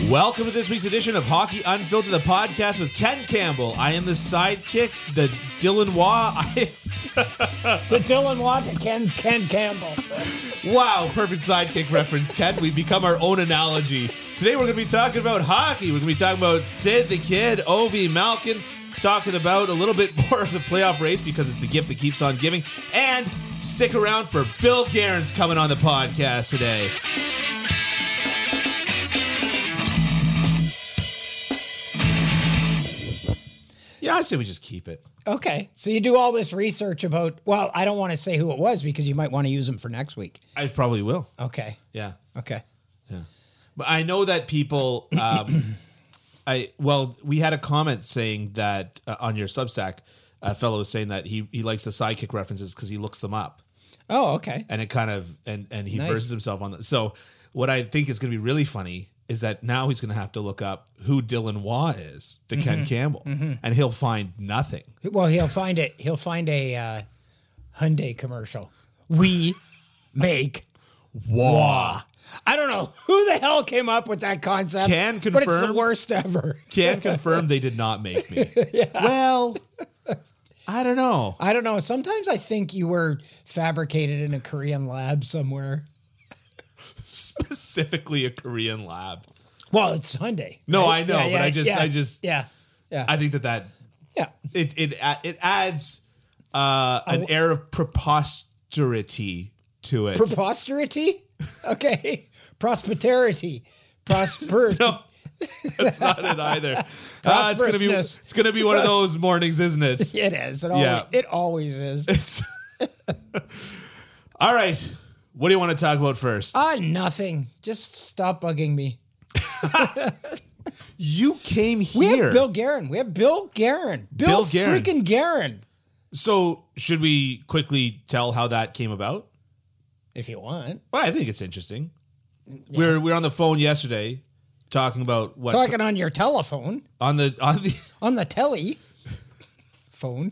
Welcome to this week's edition of Hockey Unfiltered, the podcast with Ken Campbell. I am the sidekick, the Dylan Waugh. The Dylan Waugh to Ken's Ken Campbell. Wow, perfect sidekick reference, Ken. We've become our own analogy. Today we're going to be talking about hockey. We're going to be talking about Sid the Kid, Ovi Malkin, talking about a little bit more of the playoff race because it's the gift that keeps on giving. And stick around for Bill Guerin's coming on the podcast today. Yeah, I say we just keep it. Okay, so you do all this research about, well, I don't want to say who it was because you might want to use them for next week. I probably will. Okay. Yeah. Okay. Yeah. But I know that people, we had a comment saying that on your Substack, a fellow was saying that he likes the sidekick references because he looks them up. Oh, okay. And it kind of, and he Nice. verses himself on that. So what I think is going to be really funny is that now he's going to have to look up who Dylan Waugh is to Ken Campbell, and he'll find nothing. Well, he'll find it. He'll find a Hyundai commercial. We make Waugh. I don't know who the hell came up with that concept. Can but it's confirm. the worst ever. Can confirm they did not make me. Well, I don't know. I don't know. Sometimes I think you were fabricated in a Korean lab somewhere. Specifically a Korean lab. Well, it's Hyundai. No, right? I know, but I just, yeah. I think that Yeah. it adds an air of preposterity to it. Preposterity? Okay. Prosperity. Prosperity. No, that's not it either. It's gonna be one of those mornings, isn't it? It is. Yeah. It always is. It's all right. What do you want to talk about first? Nothing. Just stop bugging me. You came here. We have Bill Guerin. Bill Guerin. freaking Guerin. So should we quickly tell how that came about? If you want. Well, I think it's interesting. Yeah. We were on the phone yesterday talking about what Talking on your telephone. on the telly phone.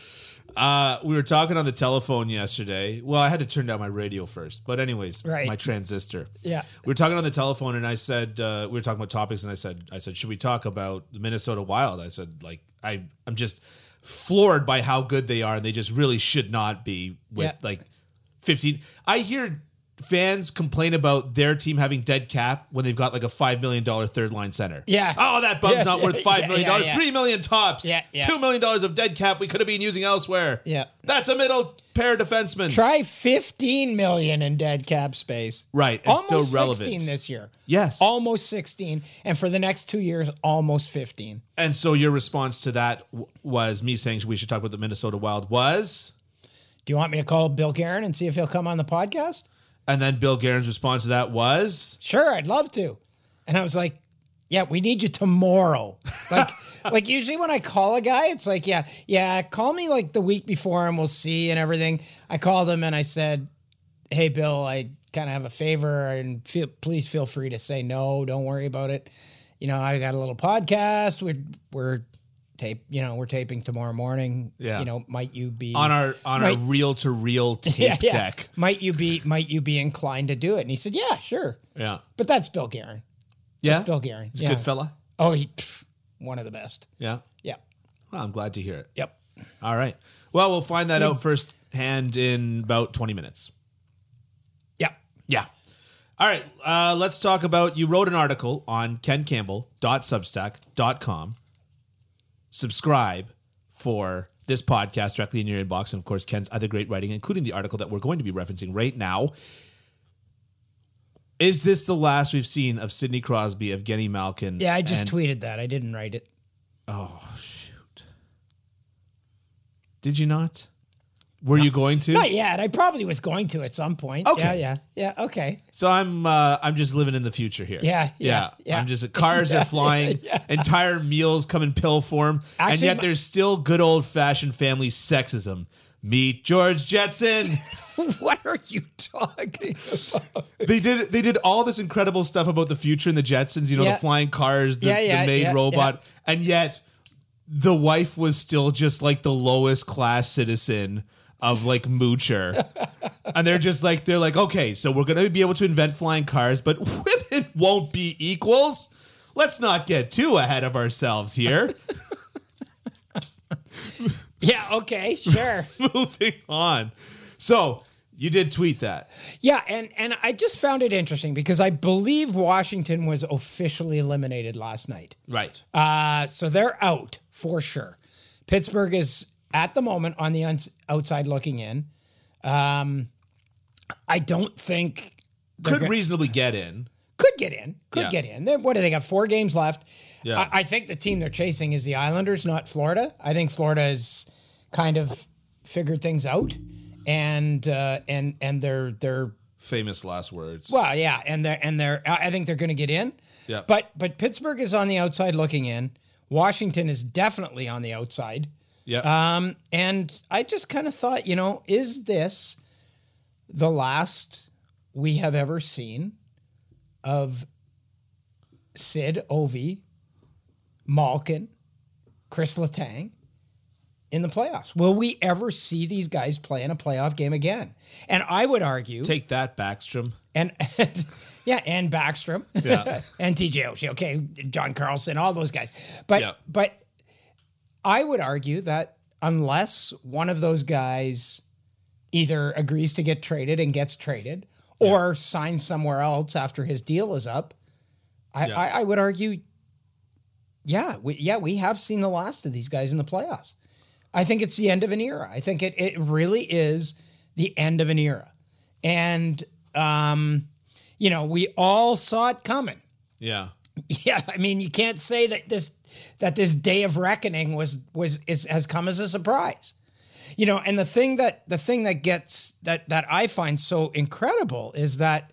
We were talking on the telephone yesterday. Well, I had to turn down my radio first, but anyways, Right. my transistor. Yeah. We were talking on the telephone, and I said we were talking about topics, and I said, should we talk about the Minnesota Wild? I said, I'm just floored by how good they are, and they just really should not be with 15. I hear fans complain about their team having dead cap when they've got like a $5 million third line center. Yeah. Oh, that bum's not worth $5 million. Yeah. $3 million tops. Yeah. $2 million of dead cap we could have been using elsewhere. Yeah. That's a middle pair defenseman. Try $15 million in dead cap space. Right. It's Almost still relevant. 16 this year. Yes. Almost 16. And for the next 2 years, almost 15. And so your response to that was me saying we should talk about the Minnesota Wild was? Do you want me to call Bill Guerin and see if he'll come on the podcast? And then Bill Guerin's response to that was? Sure, I'd love to. And I was like, yeah, we need you tomorrow. Like usually when I call a guy, it's like, yeah, call me like the week before and we'll see and everything. I called him and I said, hey, Bill, I kind of have a favor and please feel free to say no. Don't worry about it. You know, I got a little podcast. We're taping tomorrow morning. Yeah. You know, might you be on our reel-to-reel tape deck. Might you be inclined to do it? And he said, yeah, sure. Yeah. But that's Bill Guerin. Yeah? That's Bill Guerin. He's a good fella? Oh, one of the best. Yeah? Yeah. Well, I'm glad to hear it. Yep. All right. Well, we'll find that out firsthand in about 20 minutes. Yep. Yeah. All right. Let's talk about, you wrote an article on kencampbell.substack.com. Subscribe for this podcast directly in your inbox. And of course, Ken's other great writing, including the article that we're going to be referencing right now. Is this the last we've seen of Sidney Crosby, Evgeny Malkin? Yeah, I just tweeted that. I didn't write it. Oh, shoot. Did you not? Were you going to? Not yet. I probably was going to at some point. Okay. Yeah. Okay. So I'm just living in the future here. Yeah. I'm just cars are flying, entire meals come in pill form, Actually, and yet there's still good old fashioned family sexism. Meet George Jetson. What are you talking about? They did all this incredible stuff about the future in the Jetsons. You know, the flying cars, the maid robot, and yet the wife was still just like the lowest class citizen of like moocher. And they're like, okay, so we're going to be able to invent flying cars, but women won't be equals. let's not get too ahead of ourselves here. Yeah, okay, sure. Moving on. So you did tweet that. Yeah, and I just found it interesting because I believe Washington was officially eliminated last night. Right. So they're out for sure. Pittsburgh is at the moment on the outside looking in. I don't think Could reasonably get in. Could get in. Get in. What do they got? 4 games left. Yeah. I think the team they're chasing is the Islanders, not Florida. I think Florida has kind of figured things out, and they're famous last words. well, yeah, and they're I think they're going to get in. Yeah. But Pittsburgh is on the outside looking in. Washington is definitely on the outside. Yeah. And I just kind of thought, is this the last we have ever seen of Sid, Ovi, Malkin, Chris Letang in the playoffs? Will we ever see these guys play in a playoff game again? And I would argue... Take that, Backstrom. And Backstrom. Yeah. And TJ Oshie. Okay, John Carlson, all those guys. But I would argue that unless one of those guys either agrees to get traded and gets traded or signs somewhere else after his deal is up, I would argue, we have seen the last of these guys in the playoffs. I think it's the end of an era. I think it really is the end of an era. And, we all saw it coming. Yeah. Yeah. I mean, you can't say that this day of reckoning has come as a surprise. And the thing that gets that I find so incredible is that,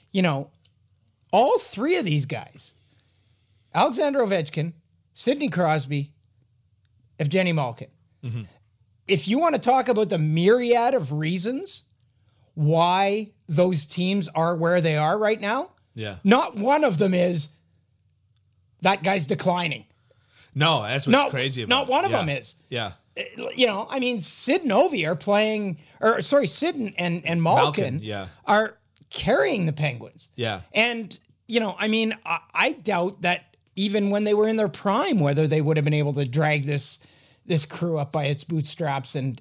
all 3 of these guys, Alexander Ovechkin, Sidney Crosby, Evgeny Malkin. Mm-hmm. If you want to talk about the myriad of reasons why those teams are where they are right now, not one of them is that guy's declining. No, that's what's crazy about it. Not one of them is. Yeah. I mean, Sid and Ovi are playing, Sid and Malkin are carrying the Penguins. Yeah. And, I doubt that even when they were in their prime, whether they would have been able to drag this crew up by its bootstraps and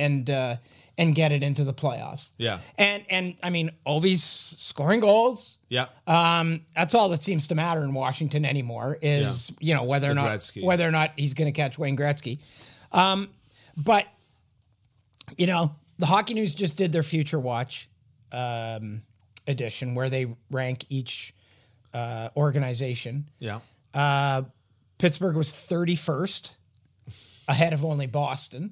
get it into the playoffs. Yeah. And I mean, Ovi's scoring goals. Yeah. That's all that seems to matter in Washington anymore is, whether or not he's going to catch Wayne Gretzky. But the Hockey News just did their Future Watch edition where they rank each organization. Yeah. Pittsburgh was 31st, ahead of only Boston,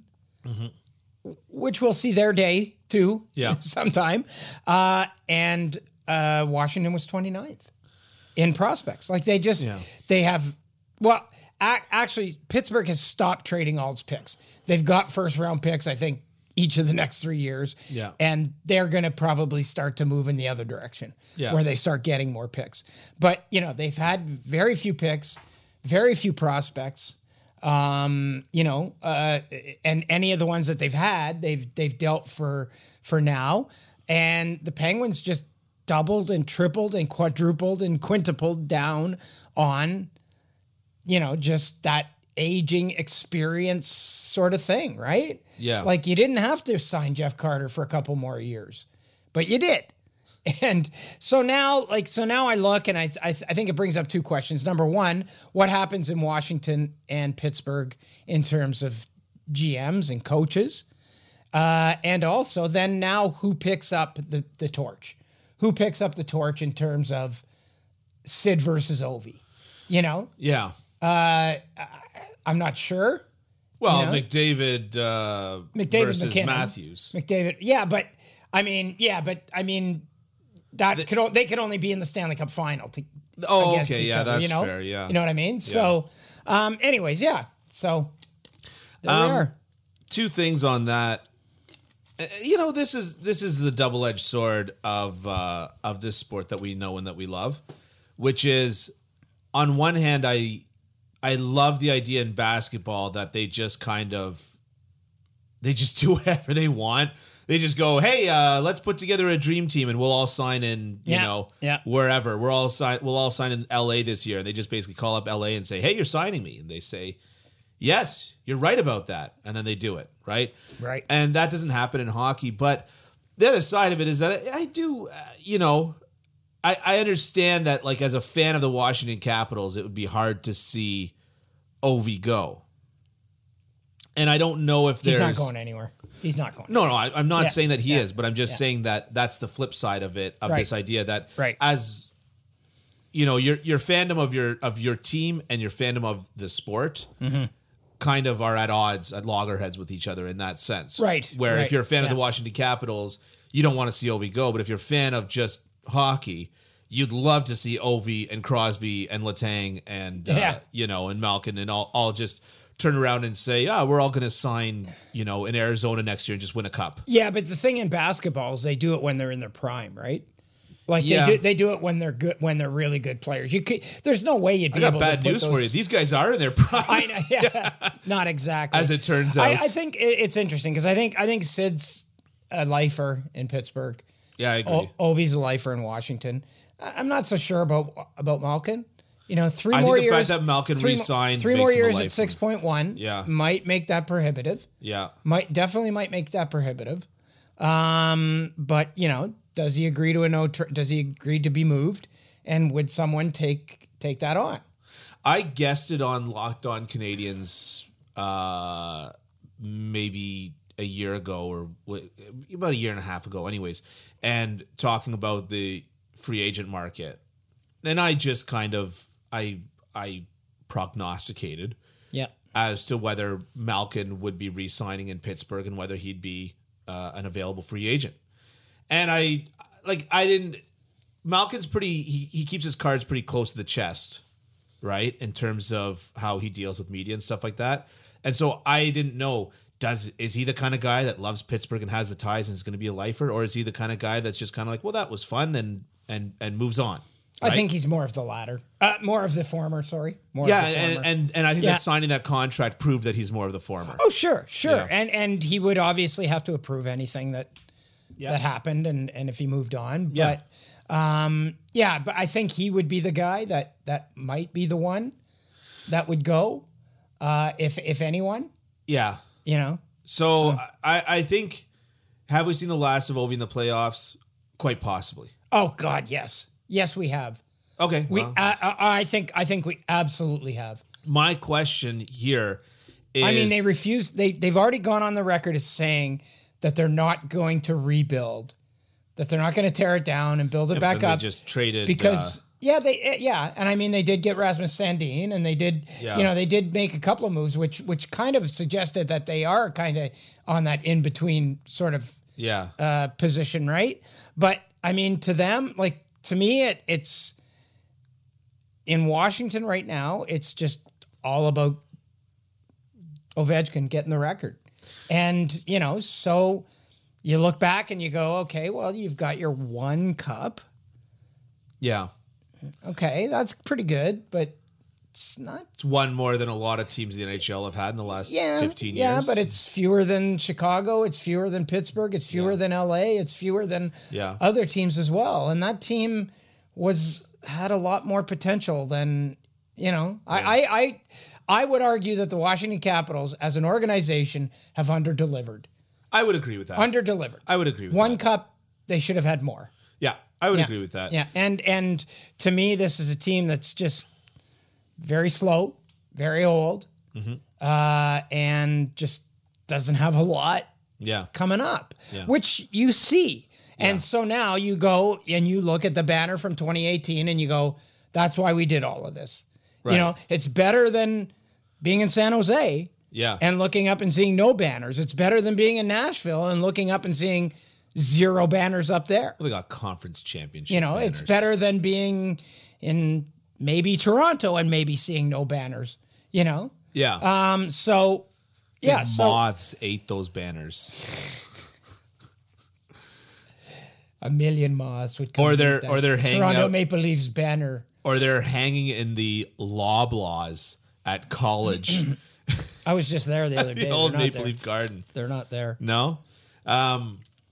which we'll see their day too sometime. And Washington was 29th in prospects. Like they have, actually, Pittsburgh has stopped trading all its picks. They've got first round picks, I think, each of the next 3 years. Yeah. And they're going to probably start to move in the other direction where they start getting more picks. But, they've had very few picks, very few prospects. And any of the ones that they've had, they've dealt for now. And the Penguins just doubled and tripled and quadrupled and quintupled down on just that aging experience sort of thing, right? Yeah. Like you didn't have to sign Jeff Carter for a couple more years, but you did. And so now I look and I think it brings up 2 questions. Number one, what happens in Washington and Pittsburgh in terms of GMs and coaches? And also then now who picks up the torch? Who picks up the torch in terms of Sid versus Ovi? Yeah. I'm not sure. Well, McDavid versus McKinnon. Matthews. McDavid, but I mean, that they could only be in the Stanley Cup final. Against each other, that's fair. Yeah, you know what I mean. Yeah. So, anyways, so there we are. 2 things on that. This is the double-edged sword of this sport that we know and that we love, which is, on one hand, I love the idea in basketball that they just do whatever they want. They just go, hey, let's put together a dream team and we'll all sign in, wherever. We'll all sign in LA this year. And they just basically call up LA and say, hey, you're signing me. And they say, yes, you're right about that. And then they do it, right? Right. And that doesn't happen in hockey. But the other side of it is that I do, I understand that, like, as a fan of the Washington Capitals, it would be hard to see Ovi go. And I don't know if he's not going anywhere. He's not going. No, I'm not saying that he is, but I'm just saying that that's the flip side of it, of this idea that as your fandom of your team and your fandom of the sport kind of are at odds, at loggerheads with each other in that sense. Right. Where if you're a fan of the Washington Capitals, you don't want to see Ovi go, but if you're a fan of just hockey, you'd love to see Ovi and Crosby and Letang and and Malkin and all just turn around and say, we're all going to sign, in Arizona next year and just win a cup. Yeah, but the thing in basketball is they do it when they're in their prime, right? Like they do it when they're good, when they're really good players. There's no way you'd be able to. I got bad news for you. These guys are in their prime. I know, yeah. Not exactly. As it turns out, I think it's interesting because I think Sid's a lifer in Pittsburgh. Yeah, I agree. Ovi's a lifer in Washington. I'm not so sure about Malkin. 3 more years. I think the fact that Malkin re-signed 3 more years at 6.1 might make that prohibitive. Yeah. Might make that prohibitive. But, does he agree to does he agree to be moved? And would someone take that on? I guessed it on Locked On Canadians maybe a year ago or about a year and a half ago anyways, and talking about the free agent market. And I just kind of I prognosticated as to whether Malkin would be re-signing in Pittsburgh and whether he'd be an available free agent. And Malkin's he keeps his cards pretty close to the chest, right? In terms of how he deals with media and stuff like that. And so I didn't know, is he the kind of guy that loves Pittsburgh and has the ties and is going to be a lifer? Or is he the kind of guy that's just kind of like, well, that was fun and moves on? Right? I think he's more of the latter. More of the former, sorry. And I think that signing that contract proved that he's more of the former. Oh, sure. Yeah. And he would obviously have to approve anything that happened and if he moved on. But but I think he would be the guy that might be the one that would go, if anyone. Yeah. So I think, have we seen the last of Ovi in the playoffs? Quite possibly. Oh God, yes. Yes, we have. Okay. I think we absolutely have. My question here is, they refused. They've already gone on the record as saying that they're not going to rebuild, that they're not going to tear it down and build it back up. They just traded because and they did get Rasmus Sandin, and they did they did make a couple of moves which kind of suggested that they are kind of on that in between sort of position, right? But to them, to me, it's in Washington right now. It's just all about Ovechkin getting the record. And, so you look back and you go, okay, well, you've got your one cup. Yeah. Okay, that's pretty good, but it's not. It's one more than a lot of teams in the NHL have had in the last 15 years. Yeah, but it's fewer than Chicago. It's fewer than Pittsburgh. It's fewer than LA. It's fewer than other teams as well. And that team had a lot more potential than, I would argue that the Washington Capitals as an organization have underdelivered. I would agree with that. Underdelivered. I would agree with one that. cup, they should have had more. Yeah, I would agree with that. Yeah, and to me, this is a team that's just very slow, very old, and just doesn't have a lot coming up, which you see. And so now you go and you look at the banner from 2018 and you go, that's why we did all of this. Right. It's better than being in San Jose and looking up and seeing no banners. It's better than being in Nashville and looking up and seeing 0 banners up there. Well, they got conference championship banners. It's better than being in maybe Toronto and maybe seeing no banners, Yeah. Moths ate those banners. A million moths would come. Or they're hanging Toronto out, Maple Leafs banner. Or they're hanging in the Loblaws at college. I was just there the other day. The old Maple Leaf Garden. They're not there. No?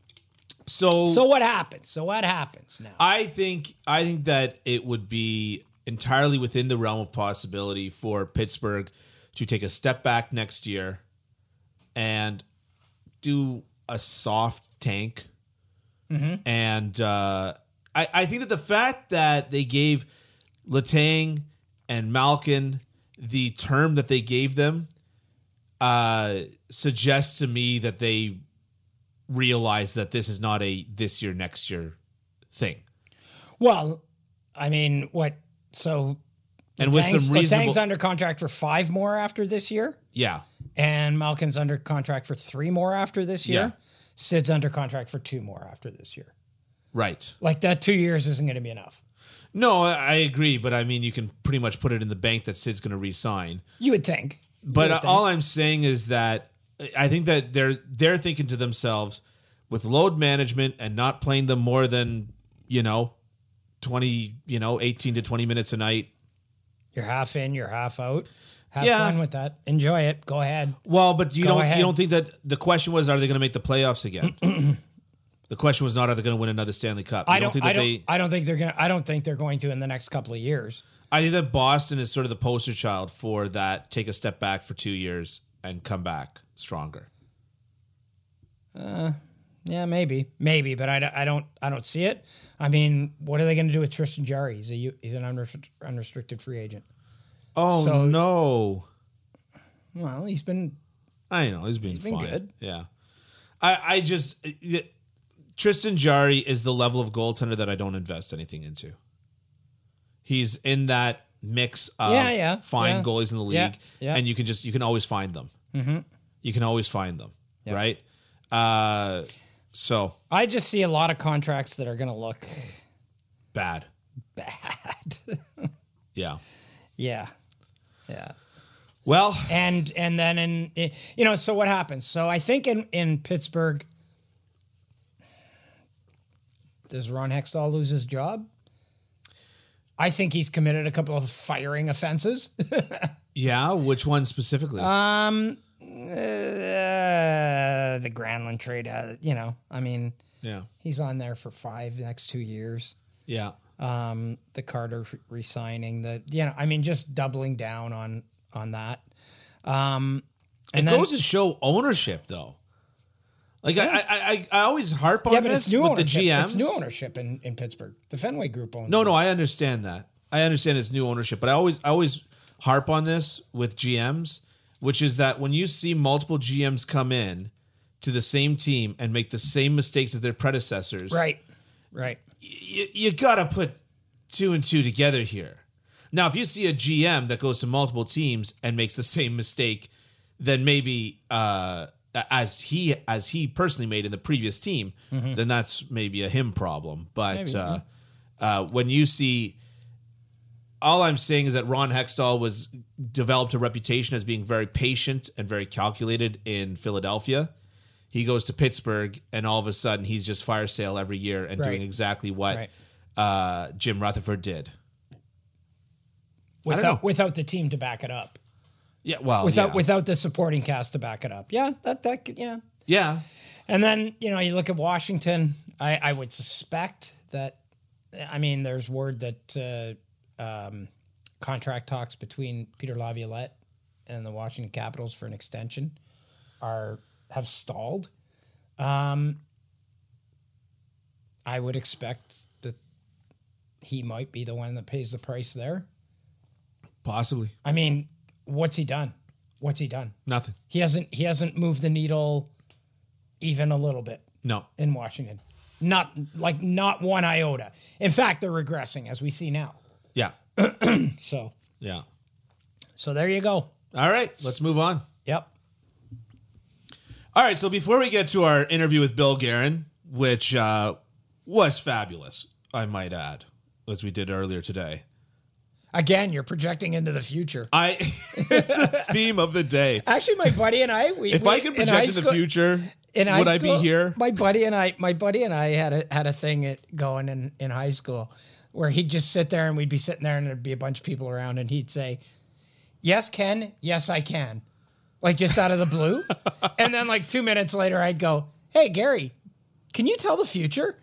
So what happens? So what happens now? I think that it would be entirely within the realm of possibility for Pittsburgh to take a step back next year and do a soft tank. Mm-hmm. And I think that the fact that they gave Letang and Malkin the term that they gave them suggests to me that they realize that this is not a this year, next year thing. Well, I mean, what? So, and with some reasonable, Letang's under contract for 5 more after this year. Yeah, and Malkin's under contract for 3 more after this year. Yeah. Sid's under contract for 2 more after this year. Right. Like that 2 years isn't going to be enough. No, I agree, but I mean, you can pretty much put it in the bank that Sid's going to re-sign. You would think. But all I'm saying is that I think that they're thinking to themselves, with load management and not playing them more than 18 to 20 minutes a night. You're half in, you're half out. Have Yeah. fun with that. Enjoy it. Go ahead. Well, but you Go don't ahead. you don't think that the question was, are they going to make the playoffs again? The question was not, are they going to win another Stanley Cup? I don't think they're going to in the next couple of years. I think that Boston is sort of the poster child for that. Take a step back for 2 years and come back stronger. Yeah, maybe, but I don't see it. I mean, what are they going to do with Tristan Jarry? He's an unrestricted free agent. Oh, So- no. Well, he's been I know. He's been been fine. good. Yeah. I just... Tristan Jarry is the level of goaltender that I don't invest anything into. He's in that mix of fine goalies in the league, and you can always find them. Mm-hmm. You can always find them, right? So I just see a lot of contracts that are going to look bad. Yeah. Yeah. Yeah. Well, and then so what happens? So I think in Pittsburgh, does Ron Hextall lose his job? I think he's committed a couple of firing offenses. yeah. Which one specifically? The Granlund trade, yeah. he's on there for 5 next 2 years. Yeah. The Carter re-signing, just doubling down on that. It goes to show ownership, though. Like I always harp on this with the GMs. It's new ownership in Pittsburgh. The Fenway Group owns. No, I understand that. I understand it's new ownership, but I always harp on this with GMs, which is that when you see multiple GMs come in to the same team and make the same mistakes as their predecessors, right, you gotta put 2 and 2 together here. Now, if you see a GM that goes to multiple teams and makes the same mistake, then maybe as he personally made in the previous team, then that's maybe a him problem. But when you see, all I'm saying is that Ron Hextall developed a reputation as being very patient and very calculated in Philadelphia. He goes to Pittsburgh, and all of a sudden he's just fire sale every year and doing exactly what Jim Rutherford did. Without the team to back it up. Yeah, well, without the supporting cast to back it up. Yeah, that could, yeah. Yeah. And then, you look at Washington, I would suspect that, there's word that contract talks between Peter Laviolette and the Washington Capitals for an extension have stalled. I would expect that he might be the one that pays the price there. Possibly. What's he done? Nothing. He hasn't moved the needle even a little bit. No. In Washington. Not one iota. In fact, they're regressing as we see now. Yeah. So. Yeah. So there you go. All right, let's move on. Yep. All right, so before we get to our interview with Bill Guerin, which was fabulous, I might add, as we did earlier today. Again, you're projecting into the future. It's a theme of the day. Actually, my buddy and I, if I could project in the future, would I be here? My buddy and I had a thing going in high school where he'd just sit there and we'd be sitting there and there'd be a bunch of people around and he'd say, "Yes, Ken. Yes, I can." Like just out of the blue. And then like 2 minutes later, I'd go, "Hey, Gary, Can you tell the future?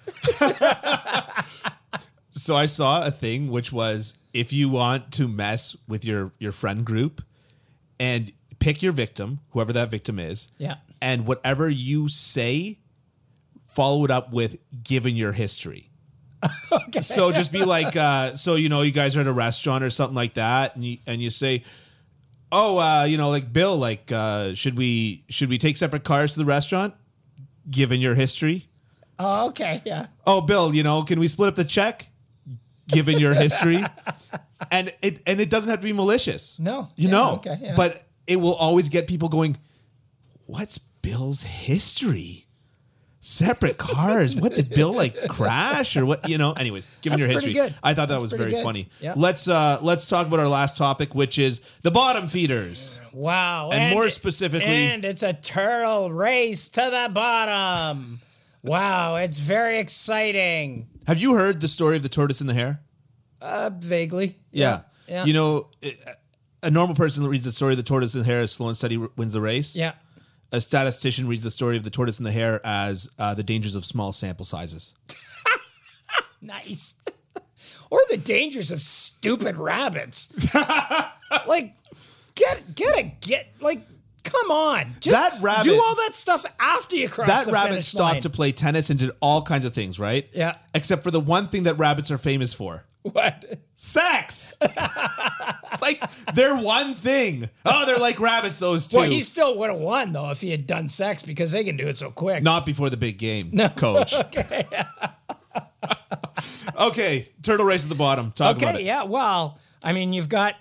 So I saw a thing which was, if you want to mess with your friend group, and pick your victim, whoever that victim is, Yeah. and whatever you say, follow it up with given your history. Okay. So just be like, so you guys are at a restaurant or something like that, and you say, oh, like Bill, like should we take separate cars to the restaurant, given your history? Oh, okay. Yeah. Oh, Bill, can we split up the check, given your history? And it doesn't have to be malicious. No. Okay, yeah. But it will always get people going, what's Bill's history? Separate cars. What did Bill crash or what? Anyways, given your history, good. I thought that was very good. funny. Yeah. Let's talk about our last topic, which is the bottom feeders. Wow. And more specifically, and it's a turtle race to the bottom. Wow, it's very exciting. have you heard the story of the tortoise and the hare? Vaguely. Yeah. Yeah. A normal person that reads the story of the tortoise and the hare as slow and steady wins the race. Yeah. A statistician reads the story of the tortoise and the hare as the dangers of small sample sizes. Nice. Or the dangers of stupid rabbits. Come on. Just That rabbit- do all that stuff after you cross That the rabbit finish stopped line. to play tennis and did all kinds of things, right? Yeah. Except for the one thing that rabbits are famous for. What? Sex. It's like their one thing. Oh, they're like rabbits, those two. Well, he still would have won, though, if he had done sex, because they can do it so quick. Not before the big game, coach. Okay, turtle race at the bottom. Talk about it. Yeah. Well, I mean,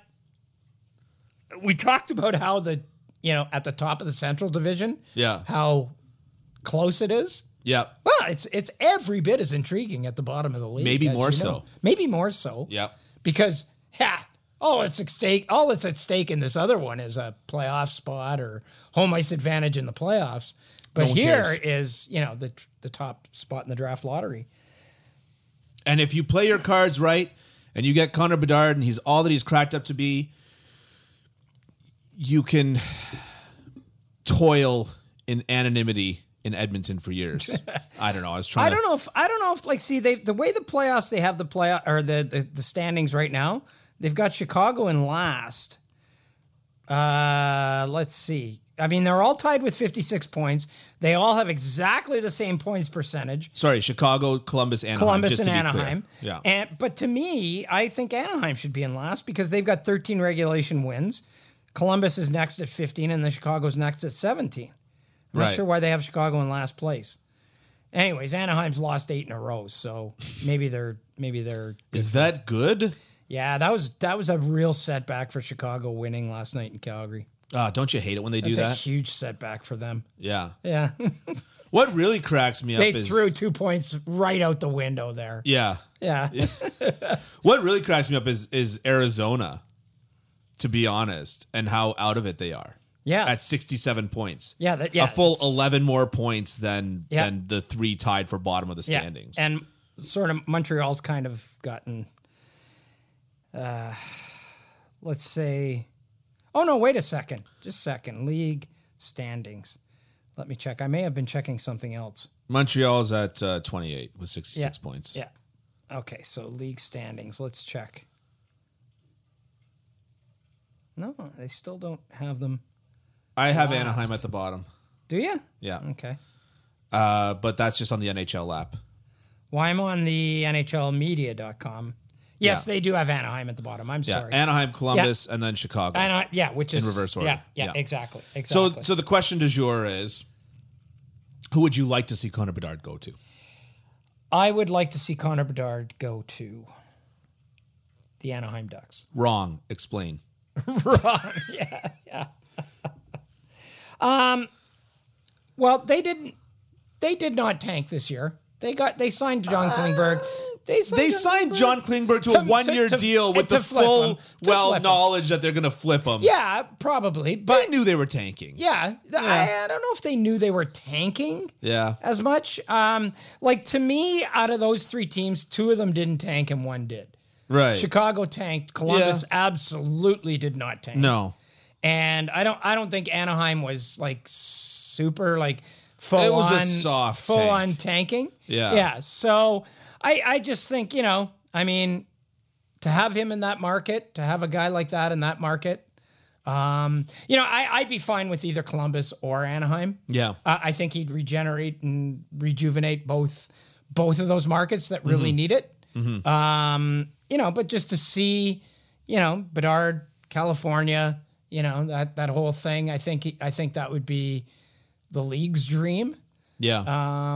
we talked about how at the top of the Central Division, Yeah. how close it is. Yeah. Well, it's every bit as intriguing at the bottom of the league. Maybe as more you know. so. Maybe more so. Yeah. Because, it's at stake. All that's at stake in this other one is a playoff spot or home ice advantage in the playoffs. But one here cares. is, the top spot in the draft lottery. And if you play your cards right and you get Connor Bedard and he's all that he's cracked up to be, you can toil in anonymity in Edmonton for years. I don't know. I don't know if the way the playoffs, they have the playoff or the standings right now, they've got Chicago in last. Let's see. I mean, they're all tied with 56 points. They all have exactly the same points percentage. Sorry, Chicago, Columbus, Anaheim. Columbus just and to be Anaheim. Clear. Yeah. But to me, I think Anaheim should be in last because they've got 13 regulation wins. Columbus is next at 15, and then Chicago's next at 17. I'm not sure why they have Chicago in last place. Anyways, Anaheim's lost 8 in a row, so maybe they're. Is that good? Yeah, that was a real setback for Chicago winning last night in Calgary. Don't you hate it when they do That's that? a huge setback for them. Yeah. Yeah, What really cracks me up they is threw 2 points right out the window there. Yeah. Yeah, What really cracks me up is Arizona, to be honest, and how out of it they are. Yeah. At 67 points. Yeah, a full 11 more points than the 3 tied for bottom of the standings. Yeah. And sort of Montreal's kind of gotten, let's say, oh no, wait a second. Just a second. League standings. Let me check. I may have been checking something else. Montreal's at 28 with 66 points. Yeah. Okay, so league standings. Let's check. No, they still don't have them. I have last. Anaheim at the bottom. Do you? Yeah. Okay. But that's just on the NHL app. Well, I'm on the NHLmedia.com. Yes, Yeah. they do have Anaheim at the bottom. I'm Yeah. sorry. Anaheim, Columbus, and then Chicago. Which is in reverse order. Yeah, exactly. So the question du jour is, who would you like to see Connor Bedard go to? I would like to see Connor Bedard go to the Anaheim Ducks. Wrong. Explain. Wrong. Yeah. Well, they did not tank this year. They signed John Klingberg. They signed John Klingberg to a one-year deal with the full knowledge that they're going to flip him. Yeah, probably. But they knew they were tanking. Yeah. I don't know if they knew they were tanking. Yeah. As much. To me, out of those 3 teams, 2 of them didn't tank and 1 did. Right. Chicago tanked. Columbus absolutely did not tank. No. And I don't think Anaheim was super full It was on a soft full tank. on tanking. Yeah. Yeah. So I just think, I mean, to have him in that market, to have a guy like that in that market, I'd be fine with either Columbus or Anaheim. Yeah. I think he'd regenerate and rejuvenate both of those markets that really need it. But just to see, Bedard, California, that whole thing, I think that would be the league's dream. Yeah.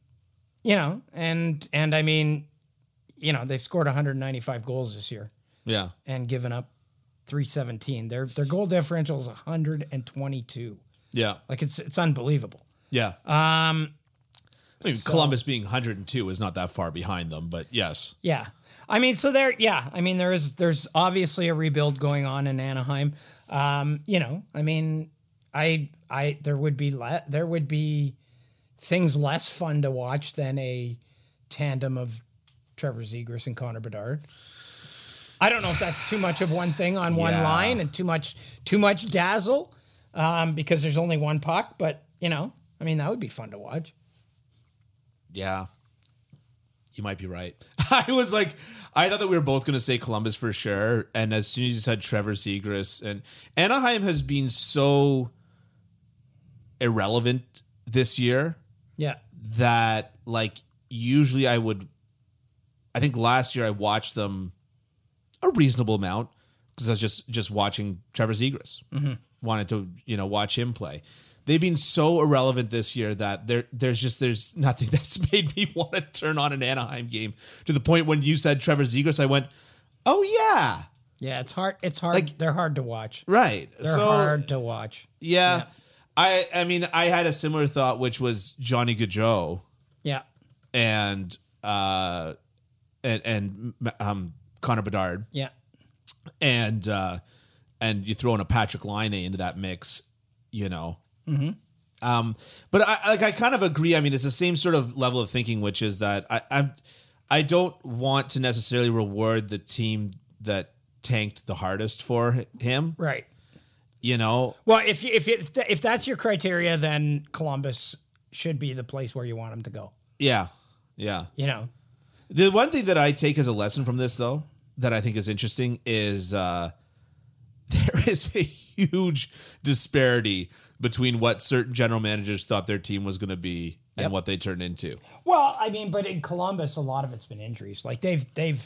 And I mean, they've scored 195 goals this year Yeah. and given up 317. Their goal differential is 122. Yeah. Like it's unbelievable. Yeah. I mean, Columbus being 102 is not that far behind them, but yes. Yeah. I mean, so there's obviously a rebuild going on in Anaheim. I mean, there would be things less fun to watch than a tandem of Trevor Zegras and Connor Bedard. I don't know if that's too much of one thing on one line and too much dazzle because there's only one puck, but I mean, that would be fun to watch. Yeah. You might be right. I thought that we were both going to say Columbus for sure. And as soon as you said Trevor Zegras, and Anaheim has been so irrelevant this year. Yeah. That usually I think last year I watched them a reasonable amount because I was just watching Trevor Zegras. Mm-hmm. Wanted to, watch him play. They've been so irrelevant this year that there's nothing that's made me want to turn on an Anaheim game to the point when you said Trevor Zegras, I went, oh yeah. Yeah, it's hard. It's hard. They're hard to watch. Right. They're hard to watch. Yeah. I mean, I had a similar thought, which was Johnny Gaudreau. Yeah. And Connor Bedard. Yeah. And you throw in a Patrick Laine into that mix, Mm-hmm. But I kind of agree. I mean, it's the same sort of level of thinking, which is that I don't want to necessarily reward the team that tanked the hardest for him. Right. Well, if that's your criteria, then Columbus should be the place where you want him to go. Yeah. Yeah. The one thing that I take as a lesson from this, though, that I think is interesting is there is a huge disparity between what certain general managers thought their team was going to be and what they turned into. Well, I mean, but in Columbus, a lot of it's been injuries. Like they're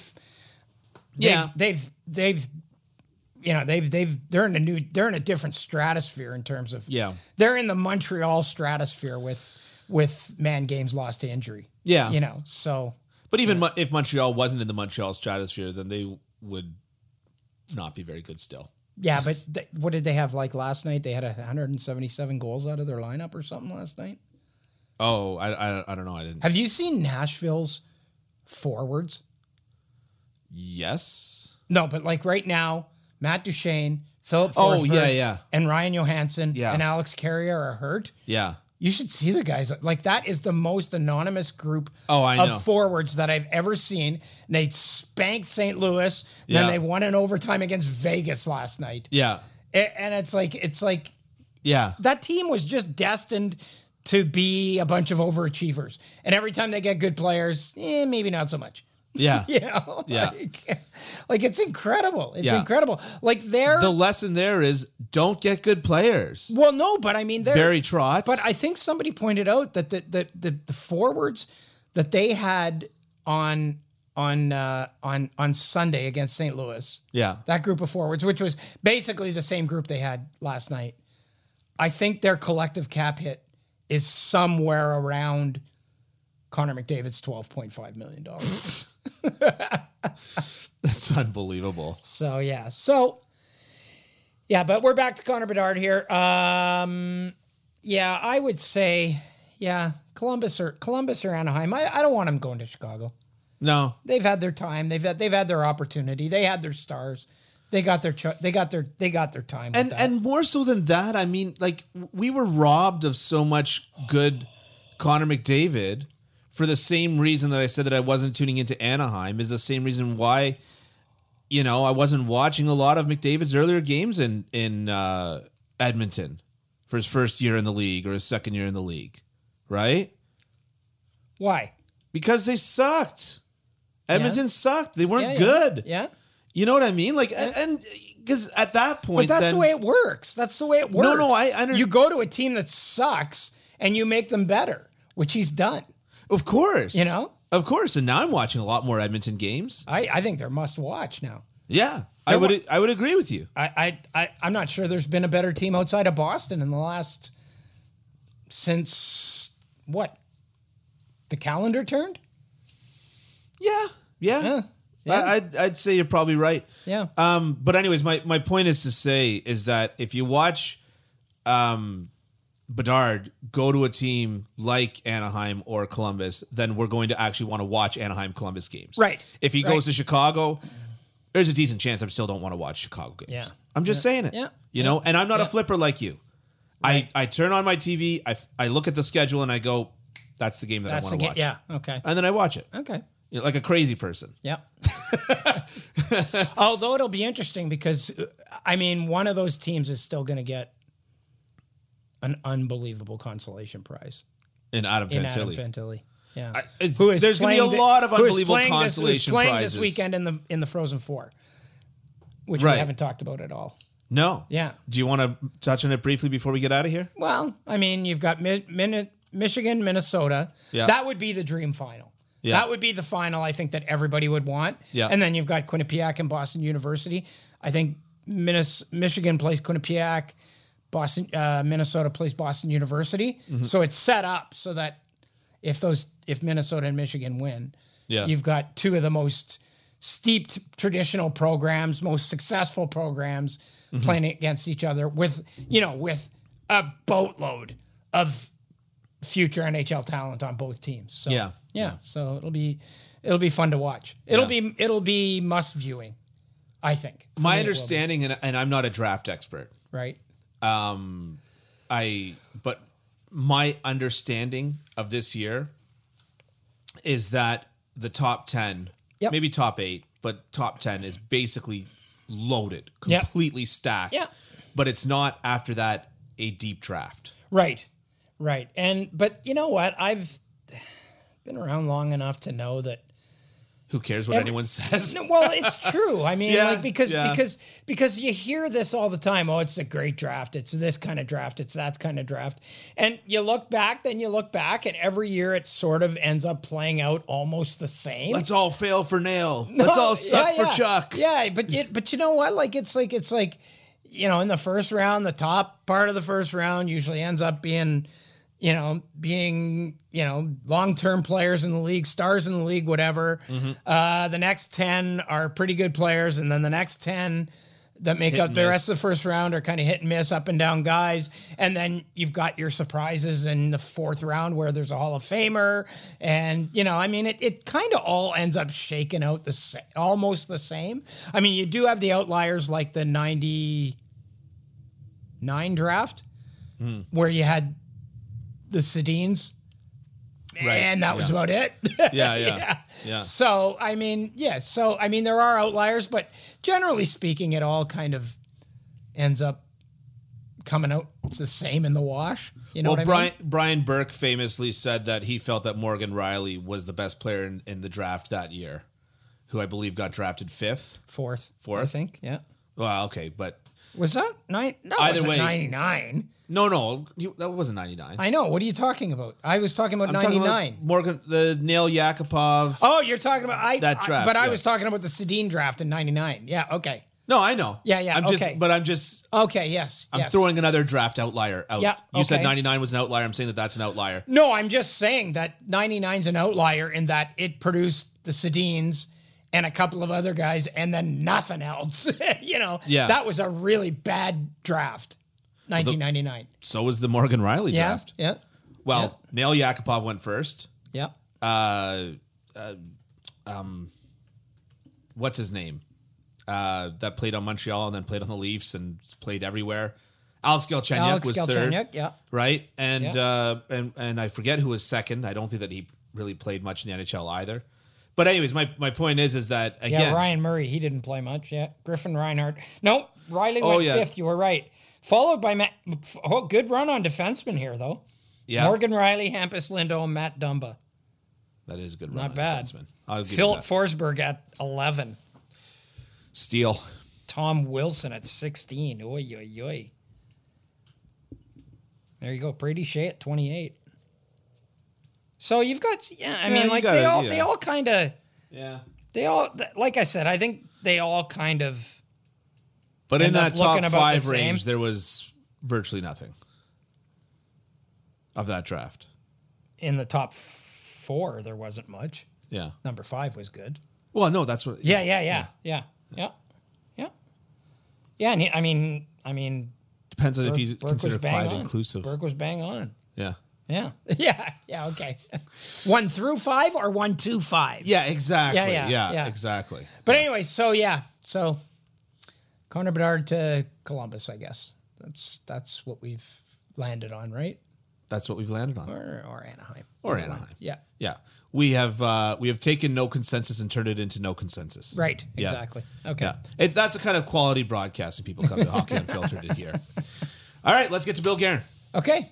in a different stratosphere in terms of they're in the Montreal stratosphere with man games lost to injury. Yeah. So. But even if Montreal wasn't in the Montreal stratosphere, then they would not be very good still. Yeah, but what did they have like last night? They had 177 goals out of their lineup or something last night. Oh, I don't know. I didn't. Have you seen Nashville's forwards? Yes. No, but like right now, Matt Duchene, Philip Forsberg, and Ryan Johansson and Alex Carrier are hurt. Yeah. You should see the guys. Like, that is the most anonymous group of forwards that I've ever seen. They spanked St. Louis. Then they won in overtime against Vegas last night. Yeah. And it's like, that team was just destined to be a bunch of overachievers. And every time they get good players, maybe not so much. Yeah. Like it's incredible. It's incredible. Like the lesson there is don't get good players. Well, no, but I mean, Barry Trotz. But I think somebody pointed out that the forwards that they had on Sunday against St. Louis. Yeah. That group of forwards, which was basically the same group they had last night. I think their collective cap hit is somewhere around Connor McDavid's $12.5 million. That's unbelievable. So, but we're back to Connor Bedard here. I would say, Columbus or Anaheim. I don't want him going to Chicago. No. They've had their time. They've had their opportunity. They had their stars. They got their time. And more so than that, I mean, like, we were robbed of so much good Connor McDavid for the same reason that I said that I wasn't tuning into Anaheim is the same reason why, I wasn't watching a lot of McDavid's earlier games in Edmonton for his first year in the league or his second year in the league. right? Why? Because they sucked. Edmonton sucked. They weren't Yeah. good. Yeah. You know what I mean? Like, and because at that point, But that's then, the way it works. That's the way it works. No, I You go to a team that sucks and you make them better, which he's done. Of course. You know? Of course. And now I'm watching a lot more Edmonton games. I think they're must watch now. Yeah. I would agree with you. I'm not sure there's been a better team outside of Boston in the last since what? The calendar turned? Yeah. Yeah. I'd say you're probably right. Yeah. But anyways, my point is to say is that if you watch Bedard go to a team like Anaheim or Columbus, then we're going to actually want to watch Anaheim-Columbus games. Right. If he goes to Chicago, there's a decent chance I still don't want to watch Chicago games. Yeah. I'm just saying it. Yeah. You know, and I'm not a flipper like you. Right. I turn on my TV, I look at the schedule, and I go, that's the game that I want to watch. Yeah. Okay. And then I watch it. Okay. You know, like a crazy person. Yeah. Although it'll be interesting because, I mean, one of those teams is still going to get an unbelievable consolation prize In Adam in Adam Fantilli. Fantilli. Yeah. There's going to be a lot of unbelievable consolation playing prizes. this weekend in the Frozen Four, which Right. we haven't talked about at all. No. Yeah. Do you want to touch on it briefly before we get out of here? Well, I mean, you've got Michigan, Minnesota. Yeah. That would be the dream final. Yeah. That would be the final I think that everybody would want. Yeah. And then you've got Quinnipiac and Boston University. I think Michigan plays Quinnipiac, Minnesota plays Boston University. Mm-hmm. So it's set up so that if Minnesota and Michigan win, you've got two of the most steeped traditional programs, most successful programs playing against each other with a boatload of future NHL talent on both teams. So, yeah. So it'll be fun to watch. It'll be must viewing, I think. My understanding, and I'm not a draft expert, right? but my understanding of this year is that the top 10, maybe top 8, but top 10 is basically loaded, completely stacked. Yeah. But it's not after that a deep draft. Right. But you know what? I've been around long enough to know that. Who cares what anyone says? No, well, it's true. I mean, because you hear this all the time. Oh, it's a great draft. It's this kind of draft. It's that kind of draft. And you look back, and every year it sort of ends up playing out almost the same. Let's all fail for Nail. Let's all suck for Chuck. Yeah, but you know what? It's like in the first round, the top part of the first round usually ends up being long-term players in the league, stars in the league, whatever. The next 10 are pretty good players, and then the next 10 that make up the rest of the first round are kind of hit and miss, up and down guys. And then you've got your surprises in the fourth round where there's a Hall of Famer. And, it kind of all ends up shaking out almost the same. I mean, you do have the outliers like the 99 draft where you had the Sedins, and that was about it. Yeah. So, there are outliers, but generally speaking, it all kind of ends up coming out the same in the wash. You know what I mean? Brian Burke famously said that he felt that Morgan Riley was the best player in the draft that year, who I believe got drafted fourth, I think. Yeah. Well, okay, but was that nine? No, either way, 99. No, that wasn't 99. I know. What are you talking about? I was talking about 99. Morgan, the Nail Yakupov. Oh, you're talking about that draft. I was talking about the Sedin draft in 99. Yeah, okay. No, I know. Yeah, I'm just. Okay, yes. I'm throwing another draft outlier out. Yeah, You said 99 was an outlier. I'm saying that's an outlier. No, I'm just saying that 99's an outlier in that it produced the Sedins and a couple of other guys and then nothing else. That was a really bad draft. 1999. So was the Morgan Riley draft. Yeah. Well, Nail Yakupov went first. Yeah. What's his name? That played on Montreal and then played on the Leafs and played everywhere. Alex Galchenyuk was third. Yeah. Right? And and I forget who was second. I don't think that he really played much in the NHL either. But anyways, my point is that again, Ryan Murray, he didn't play much. Yeah. Griffin Reinhart. No, Riley went fifth. You were right. Followed by good run on defenseman here, though. Yeah. Morgan Riley, Hampus Lindholm, Matt Dumba. That is a good run. Not bad. Defenseman. I'll give Philip you that. Forsberg at 11. Steele. Tom Wilson at 16. Oy, oy, oy. There you go. Brady Shea at 28. So you've got, they all kind of, they all, like I said, I think they all kind of. But in that top 5 range, there was virtually nothing of that draft. In the top 4, there wasn't much. Yeah. Number 5 was good. Well, no, that's what. Yeah. And I mean, depends on if you consider 5 inclusive. Burke was bang on. Yeah. Yeah. Okay. 1 through 5 or 1 to 5? Yeah, exactly. Yeah. Exactly. But anyway, so Connor Bedard to Columbus, I guess. That's what we've landed on, right? That's what we've landed on. Or Anaheim. Or Anaheim. Yeah. Yeah. We have taken no consensus and turned it into no consensus. Right. Exactly. Yeah. Okay. Yeah. That's the kind of quality broadcasting people come to Hockey Unfiltered to hear. All right, let's get to Bill Guerin. Okay.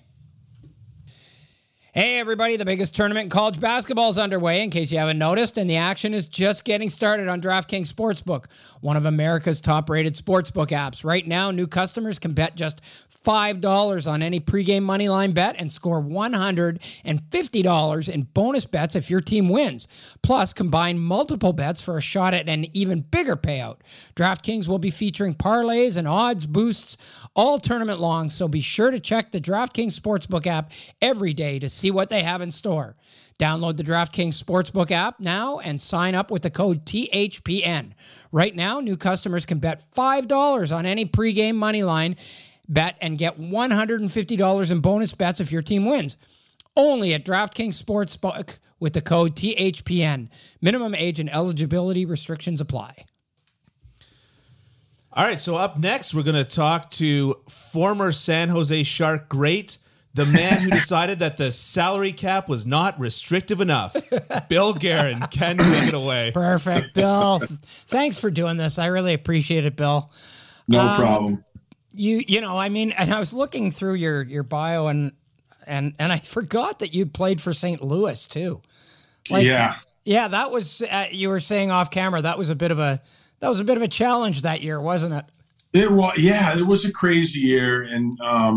Hey, everybody, the biggest tournament in college basketball is underway, in case you haven't noticed, and the action is just getting started on DraftKings Sportsbook, one of America's top-rated sportsbook apps. Right now, new customers can bet just $5 on any pregame moneyline bet and score $150 in bonus bets if your team wins. Plus, combine multiple bets for a shot at an even bigger payout. DraftKings will be featuring parlays and odds boosts all tournament long, so be sure to check the DraftKings Sportsbook app every day to see what they have in store. Download the DraftKings Sportsbook app now and sign up with the code THPN. Right now, new customers can bet $5 on any pregame moneyline bet and get $150 in bonus bets if your team wins. Only at DraftKings Sportsbook with the code THPN. Minimum age and eligibility restrictions apply. All right, so up next, we're going to talk to former San Jose Shark great, the man who decided that the salary cap was not restrictive enough. Bill Guerin. Ken, take it away. Perfect, Bill. Thanks for doing this. I really appreciate it, Bill. No problem. You know, I mean, and I was looking through your bio and I forgot that you played for St. Louis too. Yeah, that was you were saying off camera that was a bit of a challenge that year, wasn't it? It was a crazy year, and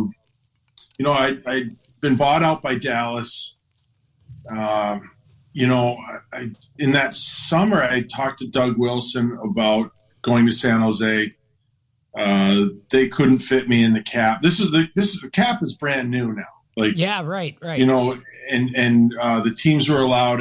I'd been bought out by Dallas. In that summer, I talked to Doug Wilson about going to San Jose. They couldn't fit me in the cap. The cap is brand new now. Right. You know, and the teams were allowed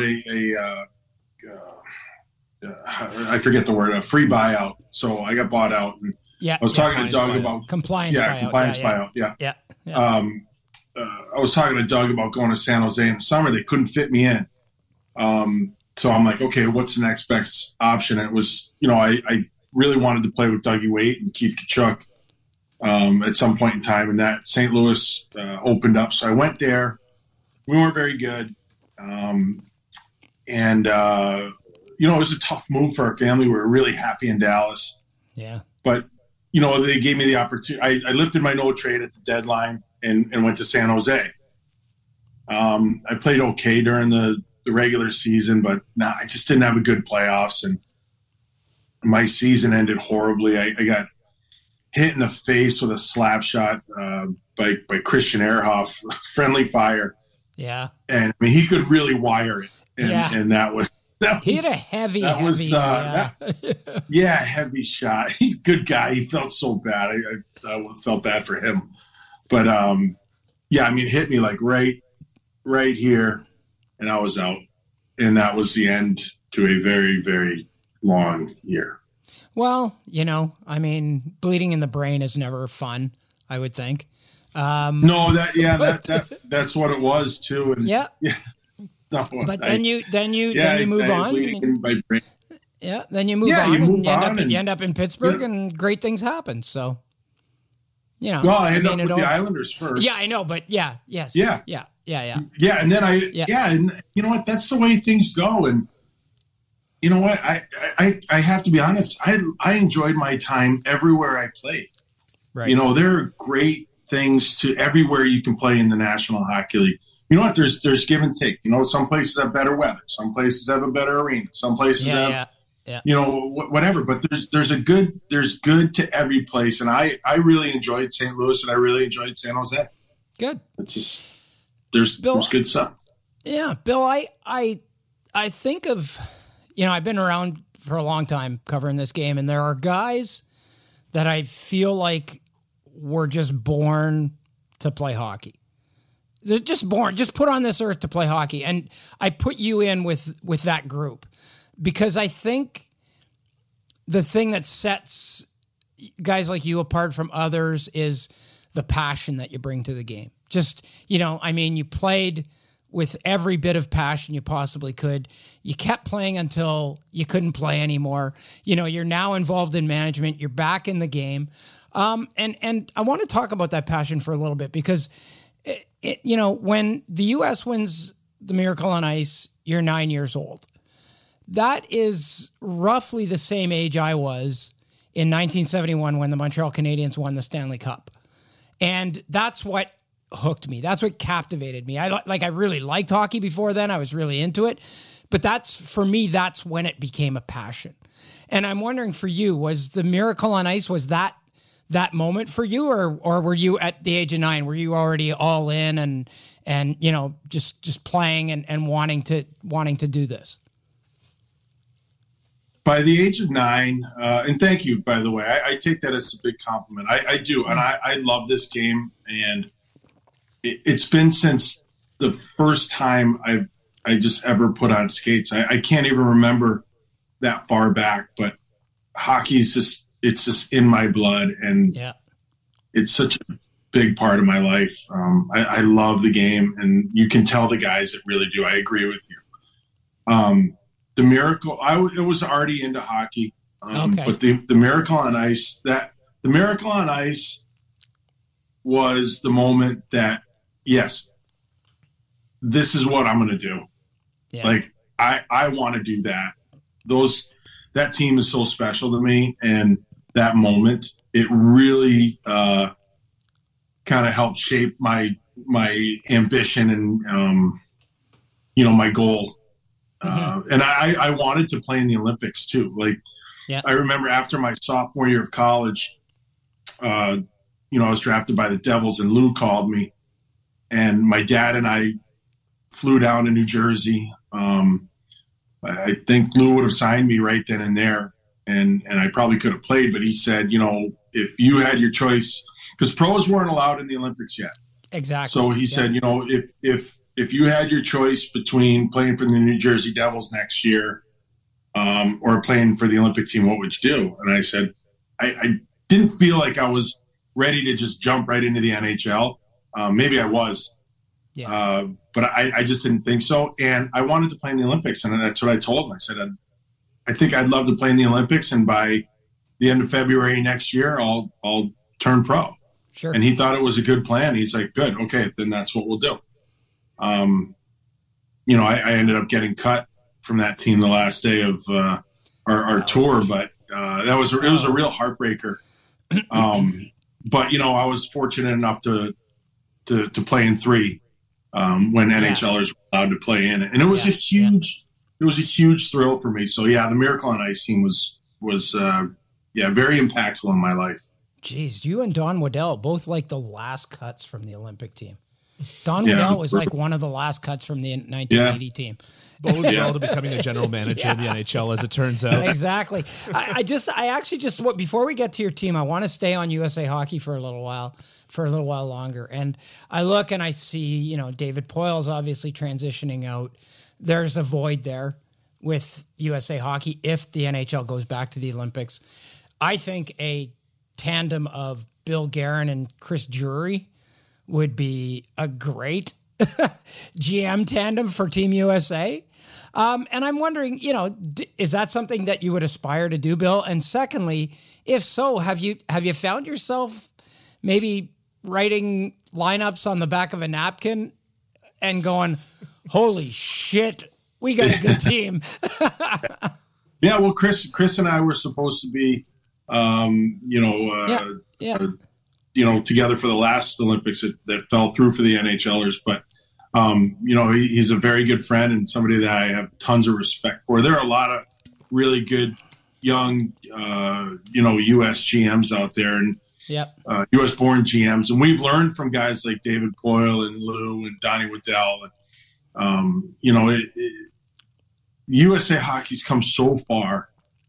I forget the word, a free buyout. So I got bought out. And I was talking to Doug about compliance buyout. Yeah. I was talking to Doug about going to San Jose in the summer. They couldn't fit me in. So I'm like, okay, what's the next best option? And it was, I really wanted to play with Dougie Waite and Keith Tkachuk at some point in time, and that St. Louis opened up. So I went there. We weren't very good. It was a tough move for our family. We were really happy in Dallas. Yeah. But, they gave me the opportunity. I lifted my no trade at the deadline and went to San Jose. I played okay during the regular season, but I just didn't have a good playoffs. And my season ended horribly. I got hit in the face with a slap shot by Christian Ehrhoff, friendly fire. Yeah. And I mean, he could really wire it. And that was he had a heavy shot. He's a good guy. He felt so bad. I felt bad for him. But, hit me like right here, and I was out. And that was the end to a very, very long year. Well, bleeding in the brain is never fun, I would think. That's what it was too. And yeah. No, but then you move on. Then you move on and you end up in Pittsburgh, and great things happen. So, Well, I ended up with the Islanders first. Yeah, I know, but yeah. And then and you know what? That's the way things go. And you know what? I have to be honest. I enjoyed my time everywhere I played. Right. There are great things to everywhere you can play in the National Hockey League. you know what? There's give and take. You know, some places have better weather. Some places have a better arena. Some places have, you know, whatever. But there's good to every place. And I really enjoyed St. Louis, and I really enjoyed San Jose. Good. It's just there's good stuff. Yeah, Bill. I think of, you know, I've been around for a long time covering this game, and there are guys that I feel like were just born to play hockey. They're just born, just put on this earth to play hockey. And I put you in with that group because I think the thing that sets guys like you apart from others is the passion that you bring to the game. Just, you know, I mean, you played with every bit of passion you possibly could. You kept playing until you couldn't play anymore. You know, you're now involved in management. You're back in the game. And I want to talk about that passion for a little bit because you know, when the U.S. wins the Miracle on Ice, you're 9 years old. That is roughly the same age I was in 1971 when the Montreal Canadiens won the Stanley Cup. And that's what hooked me. That's what captivated me. I really liked hockey before then. I was really into it. But for me, that's when it became a passion. And I'm wondering for you, was the Miracle on Ice, was that moment for you, or were you at the age of 9? Were you already all in and you know just playing and wanting to do this? By the age of 9, and thank you, by the way, I take that as a big compliment. I do, and I love this game, and it's been since the first time I just ever put on skates. I can't even remember that far back, but hockey's it's just in my blood, and it's such a big part of my life. I love the game, and you can tell the guys that really do. I agree with you. The Miracle, it was already into hockey, but the Miracle on Ice, the Miracle on Ice was the moment that, yes, this is what I'm going to do. Yeah. Like, I want to do that. That team is so special to me, and that moment, it really kind of helped shape my ambition and you know, my goal. And I wanted to play in the Olympics too. Like, I remember after my sophomore year of college, you know, I was drafted by the Devils, and Lou called me, and my dad and I flew down to New Jersey. I think Lou would have signed me right then and there. And I probably could have played, but he said, you know, if you had your choice, because pros weren't allowed in the Olympics yet. Exactly. So he said, you know, if you had your choice between playing for the New Jersey Devils next year or playing for the Olympic team, what would you do? And I said, I didn't feel like I was ready to just jump right into the NHL. Maybe I was, but I just didn't think so. And I wanted to play in the Olympics, and that's what I told him. I said, I think I'd love to play in the Olympics, and by the end of February next year, I'll turn pro. Sure. And he thought it was a good plan. He's like, good, okay, then that's what we'll do. You know, I ended up getting cut from that team the last day of our tour, but it was a real heartbreaker. But you know, I was fortunate enough to play in 3 when NHLers were allowed to play in it, and it was a huge thrill for me. So yeah, the Miracle on Ice team was very impactful in my life. Jeez, you and Don Waddell both like the last cuts from the Olympic team. Don Waddell was like one of the last cuts from the 1980 team. Bodes well to becoming a general manager in the NHL, as it turns out. Exactly. I actually just before we get to your team, I want to stay on USA Hockey for a little while longer. And I look and I see, you know, David Poile's obviously transitioning out. There's a void there with USA Hockey if the NHL goes back to the Olympics. I think a tandem of Bill Guerin and Chris Drury would be a great GM tandem for Team USA. And I'm wondering, you know, is that something that you would aspire to do, Bill? And secondly, if so, have you found yourself maybe writing lineups on the back of a napkin and going, holy shit, we got a good team? Yeah, well, Chris and I were supposed to be, together for the last Olympics that fell through for the NHLers. But He's a very good friend and somebody that I have tons of respect for. There are a lot of really good young, U.S. GMs out there, and U.S. born GMs, and we've learned from guys like David Poyle and Lou and Donnie Waddell. And USA Hockey's come so far.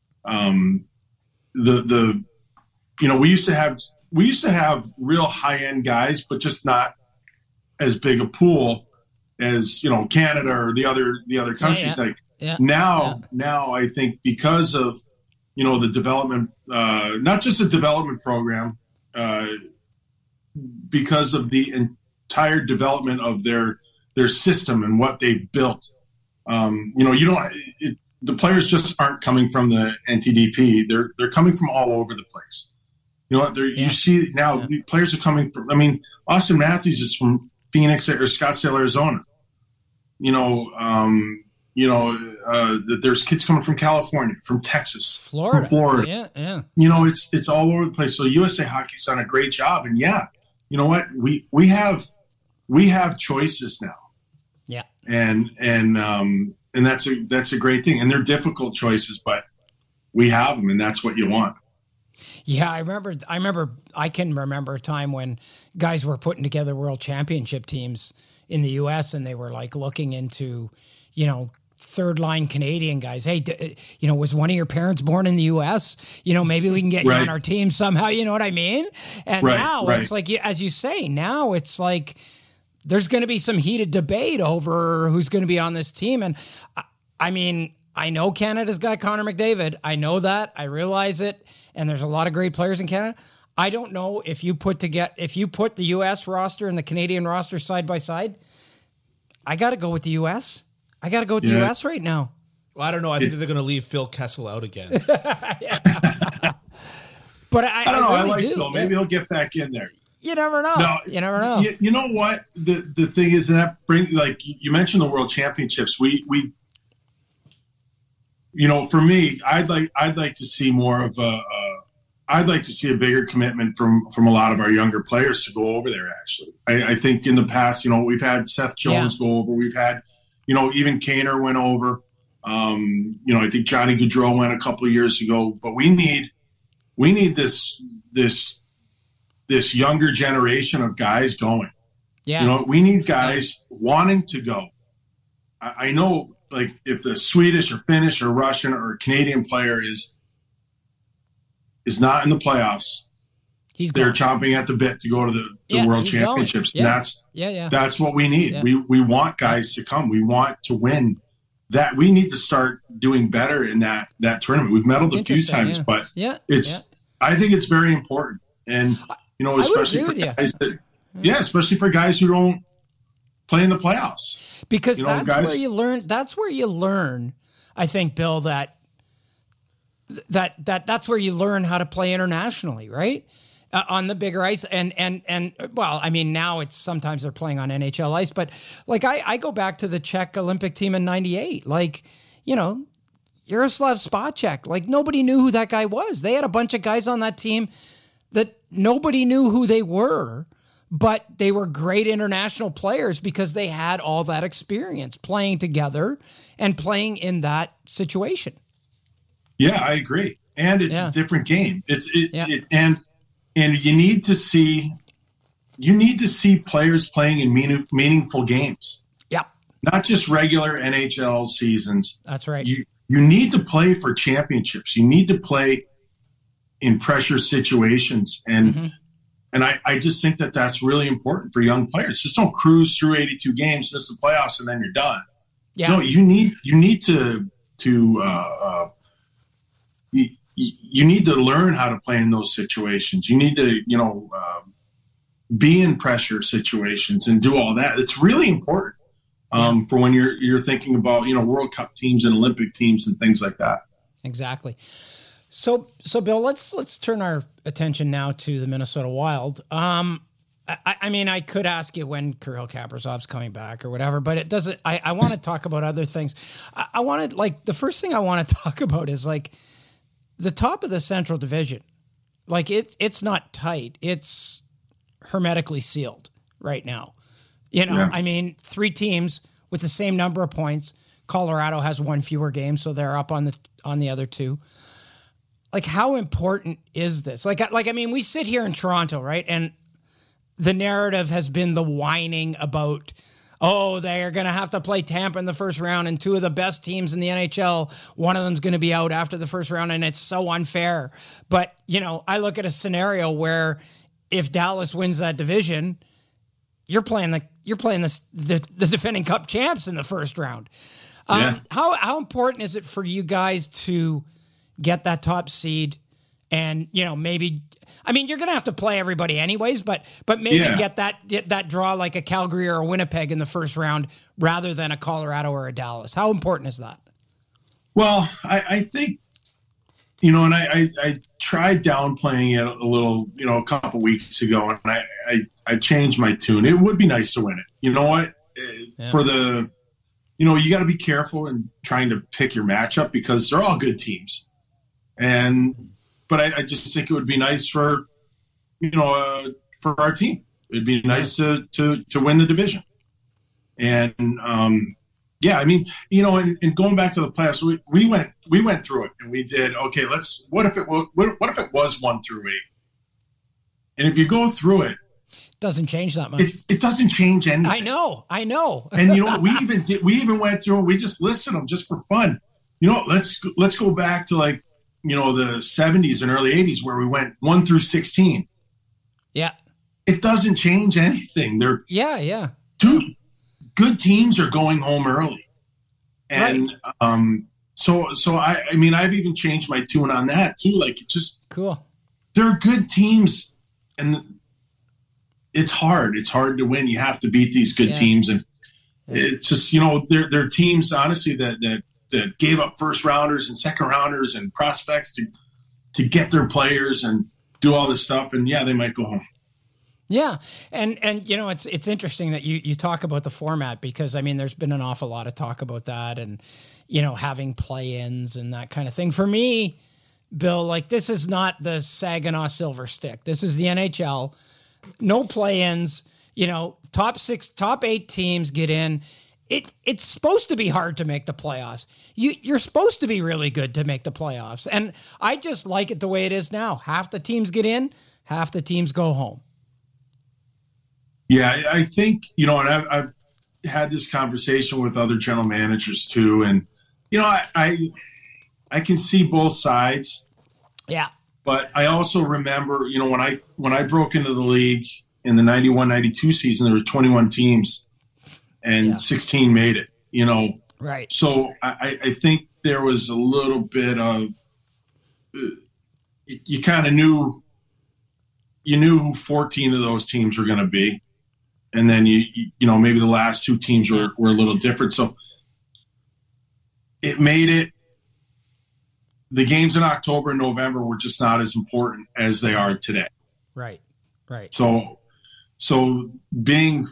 We used to have real high end guys, but just not as big a pool as Canada or the other countries. Now I think because of the development, not just the development program, because of the entire development of their system and what they built. The players just aren't coming from the NTDP. They're coming from all over the place. You see now players are coming from. I mean, Austin Matthews is from Phoenix or Scottsdale, Arizona. There's kids coming from California, from Texas, Florida. From Florida. Yeah. It's all over the place. So USA Hockey's done a great job. And you know what? We have choices now. Yeah. And that's a great thing. And they're difficult choices, but we have them, and that's what you want. Yeah, I can remember a time when guys were putting together world championship teams in the US, and they were like looking into, third line Canadian guys. Hey, was one of your parents born in the US? Maybe we can get you on our team somehow. You know what I mean? And now it's like, as you say, now it's like there's going to be some heated debate over who's going to be on this team. And I mean, I know Canada's got Connor McDavid. I know that. I realize it. And there's a lot of great players in Canada. I don't know if you put the U.S. roster and the Canadian roster side by side. I got to go with the U.S. I got to go with the U.S. right now. Well, I don't know. I think they're going to leave Phil Kessel out again. But I don't know. Really I like Phil. Maybe he'll get back in there. You never know. No, you never know. You know what? The thing is that you mentioned the World Championships. We for me, I'd like to see more of I'd like to see a bigger commitment from a lot of our younger players to go over there. Actually, I think in the past, we've had Seth Jones go over. We've had, even Kaner went over. I think Johnny Gaudreau went a couple of years ago. But we need this younger generation of guys going. Yeah, we need guys wanting to go. I know. Like if the Swedish or Finnish or Russian or Canadian player is not in the playoffs, they're chomping at the bit to go to the World Championships. Yeah. That's what we need. Yeah. We want guys to come. We want to win. That we need to start doing better in that tournament. We've medaled a few times, but I think it's very important. And especially for guys especially for guys who don't play in the playoffs. Because that's where you learn. That's where you learn. I think, Bill, that's where you learn how to play internationally, right? On the bigger ice, and well, I mean, now it's sometimes they're playing on NHL ice, but like I go back to the Czech Olympic team in '98, like Jaroslav Spacek, like nobody knew who that guy was. They had a bunch of guys on that team that nobody knew who they were. But they were great international players because they had all that experience playing together and playing in that situation. Yeah, I agree. And it's a different game. And you need to see players playing in meaningful games. Yeah. Not just regular NHL seasons. That's right. You need to play for championships. You need to play in pressure situations. And I just think that's really important for young players. Just don't cruise through 82 games, just the playoffs, and then you're done. Yeah. No, you need to learn how to play in those situations. You need to be in pressure situations and do all that. It's really important for when you're thinking about World Cup teams and Olympic teams and things like that. Exactly. So Bill, let's turn our attention now to the Minnesota Wild. I mean, I could ask you when Kirill Kaprizov's coming back or whatever, but it doesn't. I want to talk about other things. I wanted the first thing I want to talk about is like the top of the Central Division. Like it's not tight. It's hermetically sealed right now. Yeah. I mean, 3 teams with the same number of points. Colorado has 1 fewer game, so they're up on the other 2. Like, how important is this? Like, I mean, we sit here in Toronto, right? And the narrative has been the whining about, oh, they're going to have to play Tampa in the first round, and 2 of the best teams in the NHL, one of them's going to be out after the first round, and it's so unfair. But, I look at a scenario where if Dallas wins that division, you're playing the defending Cup champs in the first round. How important is it for you guys to get that top seed and, maybe, I mean, you're going to have to play everybody anyways, but maybe get that draw like a Calgary or a Winnipeg in the first round rather than a Colorado or a Dallas. How important is that? Well, I think, and I tried downplaying it a little, a couple weeks ago, and I changed my tune. It would be nice to win it. You know what? For the, you got to be careful in trying to pick your matchup because they're all good teams. But I just think it would be nice for, for our team. It'd be nice to win the division. And, I mean, and going back to the playoffs, we went through it and we did, okay, what if it was 1 through 8? And if you go through it, doesn't change that much. It doesn't change anything. I know. And we even went through. We just listed them just for fun. Let's go back to the 70s and early 80s where we went 1 through 16. Yeah, it doesn't change anything. They're 2 good teams are going home early, and so I mean I've even changed my tune on that too. Like it's just cool. They're good teams, and it's hard. It's hard to win. You have to beat these good teams, and it's just they're teams honestly that gave up first rounders and second rounders and prospects to get their players and do all this stuff, and they might go home. Yeah, and it's interesting that you talk about the format because I mean there's been an awful lot of talk about that and having play-ins and that kind of thing. For me, Bill, like this is not the Saginaw Silver Stick. This is the NHL. No play-ins, top 8 teams get in. It's supposed to be hard to make the playoffs. You're supposed to be really good to make the playoffs. And I just like it the way it is now. Half the teams get in, half the teams go home. Yeah, I think, and I've had this conversation with other general managers too. And, I can see both sides. Yeah. But I also remember, when I broke into the league in the 91-92 season, there were 21 teams and 16 made it, Right. So I think there was a little bit of you kind of knew who 14 of those teams were going to be. And then, maybe the last 2 teams were a little different. So it made it – the games in October and November were just not as important as they are today. Right. So being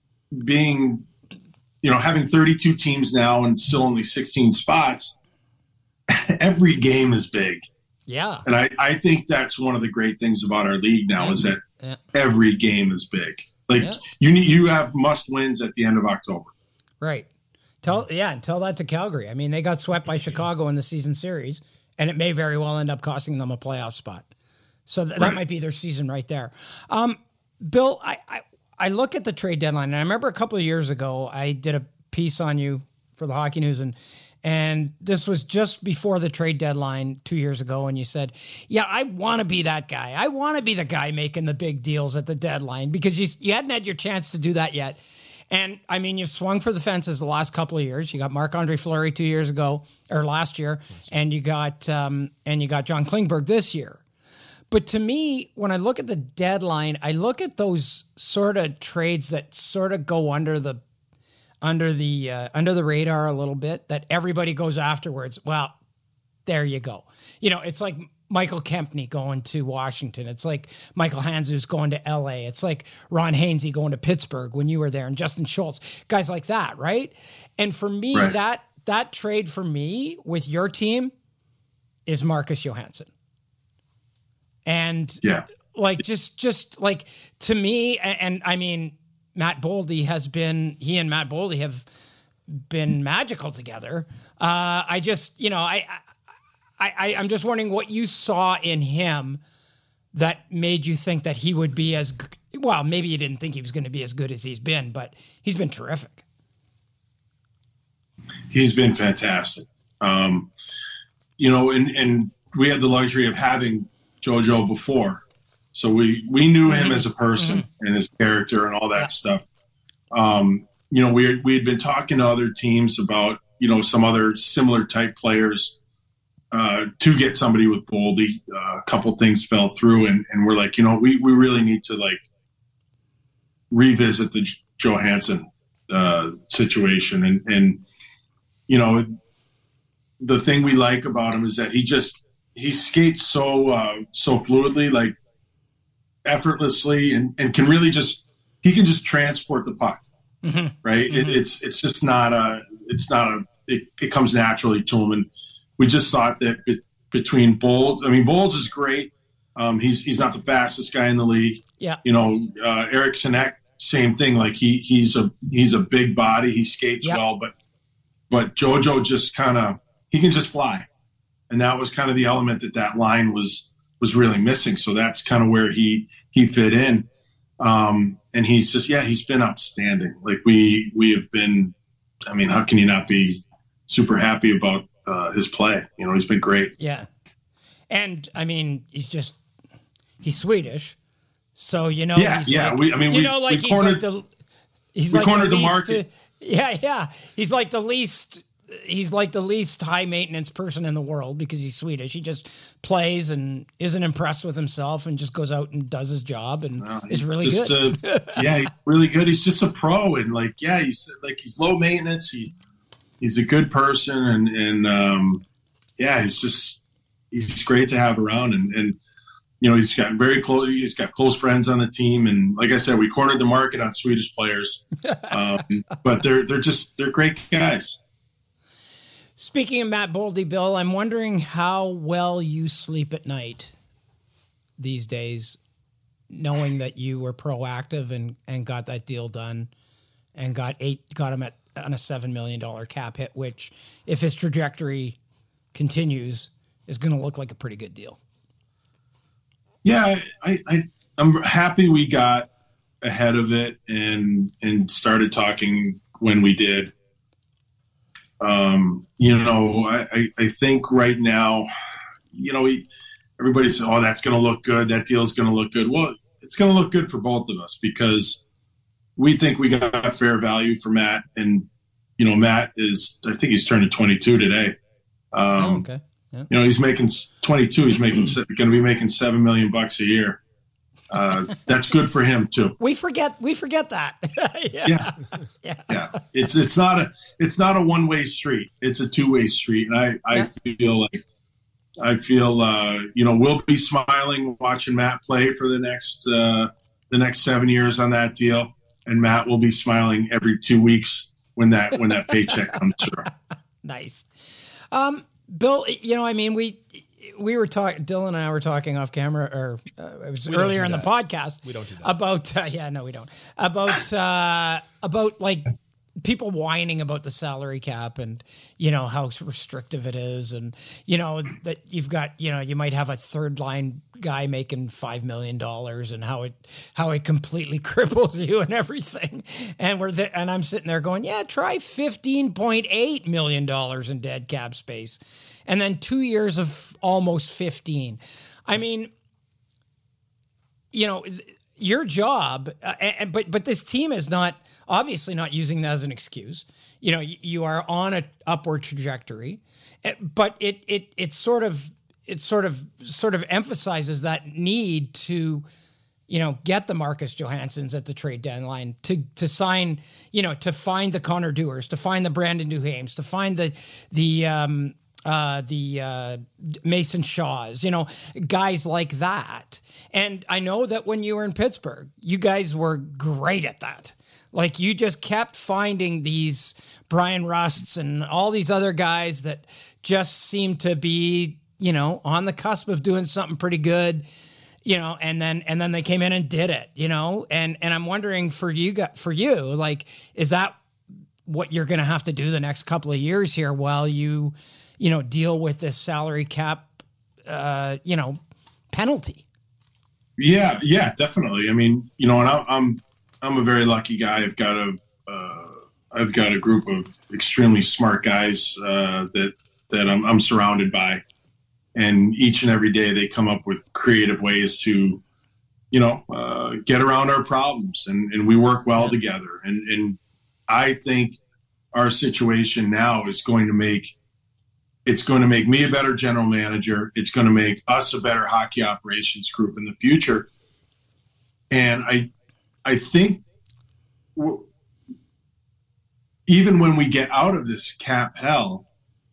having 32 teams now and still only 16 spots, every game is big. Yeah. And I think that's one of the great things about our league now is that every game is big. Like you have must wins at the end of October. Right. Tell that to Calgary. I mean, they got swept by Chicago in the season series, and it may very well end up costing them a playoff spot. So that might be their season right there. Bill, I look at the trade deadline, and I remember a couple of years ago, I did a piece on you for the Hockey News, and this was just before the trade deadline 2 years ago, and you said, I want to be that guy. I want to be the guy making the big deals at the deadline because you hadn't had your chance to do that yet. And, I mean, you've swung for the fences the last couple of years. You got Marc-Andre Fleury 2 years ago, or last year, and you got John Klingberg this year. But to me, when I look at the deadline, I look at those sort of trades that sort of go under the radar a little bit, that everybody goes afterwards. Well, there you go. It's like Michael Kempny going to Washington. It's like Michael Handzus going to LA. It's like Ron Hainsey going to Pittsburgh when you were there, and Justin Schultz, guys like that, right? And for me, that trade for me with your team is Marcus Johansson. And like, just like to me, and I mean, Matt Boldy he and Matt Boldy have been magical together. I just, I'm just wondering what you saw in him that made you think that he would be well, maybe you didn't think he was going to be as good as he's been, but he's been terrific. He's been fantastic. And we had the luxury of having JoJo before. So we knew him as a person and his character and all that stuff. We had been talking to other teams about, some other similar type players to get somebody with Boldy. A couple things fell through, and we're like, we really need to revisit the Johansson situation. And the thing we like about him is that he skates so fluidly, effortlessly, and can really he can just transport the puck. Right. It's just it comes naturally to him. And we just thought that between Bolds is great. He's not the fastest guy in the league. Yeah. Eric Sinek, same thing. He's a big body. He skates well, but JoJo just he can just fly. And that was kind of the element that line was really missing. So that's kind of where he fit in. And he's been outstanding. We have been, how can you not be super happy about his play? He's been great. Yeah. And he's Swedish. So, we cornered the market. Yeah. He's like the least high maintenance person in the world because he's Swedish. He just plays and isn't impressed with himself and just goes out and does his job and is really good. He's really good. He's just a pro and he's low maintenance. He's a good person and he's great to have around and he's got he's got close friends on the team and like I said, we cornered the market on Swedish players, but they're great guys. Speaking of Matt Boldy, Bill, I'm wondering how well you sleep at night these days, knowing that you were proactive and got that deal done and got him on a $7 million cap hit, which, if his trajectory continues, is going to look like a pretty good deal. Yeah, I'm happy we got ahead of it and started talking when we did. I think right now, everybody says, "Oh, that's going to look good. That deal's going to look good." Well, it's going to look good for both of us because we think we got fair value for Matt, and Matt I think he's turning 22 today. Okay. Yeah. He's making 22. He's going to be making $7 million a year. That's good for him too. We forget that. Yeah. It's not a one-way street. It's a two-way street. And I feel we'll be smiling watching Matt play for the next 7 years on that deal. And Matt will be smiling every 2 weeks when that paycheck comes through. Nice. Bill, we were talking, Dylan and I were talking off camera, or it was earlier in the podcast. We don't do that. About, no, we don't. About people whining about the salary cap and, how restrictive it is. And, that you've got, you might have a third line guy making $5 million and how it completely cripples you and everything. And and I'm sitting there going, try $15.8 million in dead cap space. And then 2 years of almost 15. Your job, but this team is obviously not using that as an excuse. You are on an upward trajectory, but it sort of emphasizes that need to, get the Marcus Johanssons at the trade deadline to sign, to find the Connor Dewars, to find the Brandon Duhaimes, to find the Mason Shaws, guys like that. And I know that when you were in Pittsburgh, you guys were great at that. You just kept finding these Brian Rusts and all these other guys that just seemed to be, on the cusp of doing something pretty good. and then they came in and did it, and I'm wondering for you, like, is that what you're going to have to do the next couple of years here while you deal with this salary cap, penalty? Yeah, definitely. I mean, and I'm a very lucky guy. I've got a group of extremely smart guys that I'm surrounded by, and each and every day they come up with creative ways to, get around our problems, and we work well together. And I think our situation now is going to make me a better general manager. It's going to make us a better hockey operations group in the future. And I think even when we get out of this cap hell,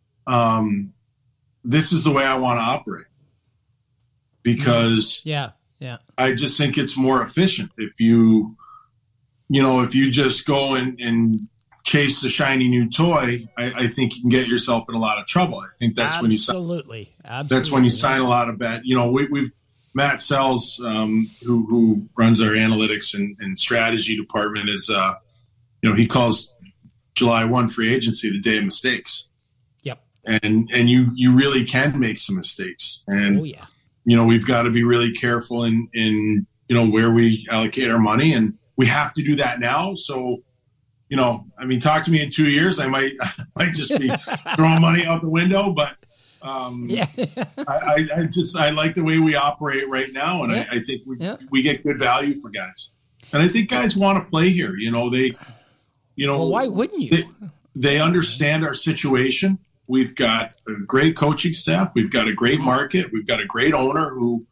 this is the way I want to operate, because I just think it's more efficient if you just go and chase the shiny new toy. I think you can get yourself in a lot of trouble. I think that's when you sign a lot of bad. We've Matt Sells, who runs our analytics and strategy department, is he calls July 1 free agency the day of mistakes. Yep. And you really can make some mistakes. And we've got to be really careful in where we allocate our money, and we have to do that now. So, talk to me in 2 years. I might just be throwing money out the window, but I like the way we operate right now, and I think we get good value for guys, and I think guys want to play here. Well, why wouldn't you? They understand our situation. We've got a great coaching staff. We've got a great market. We've got a great owner who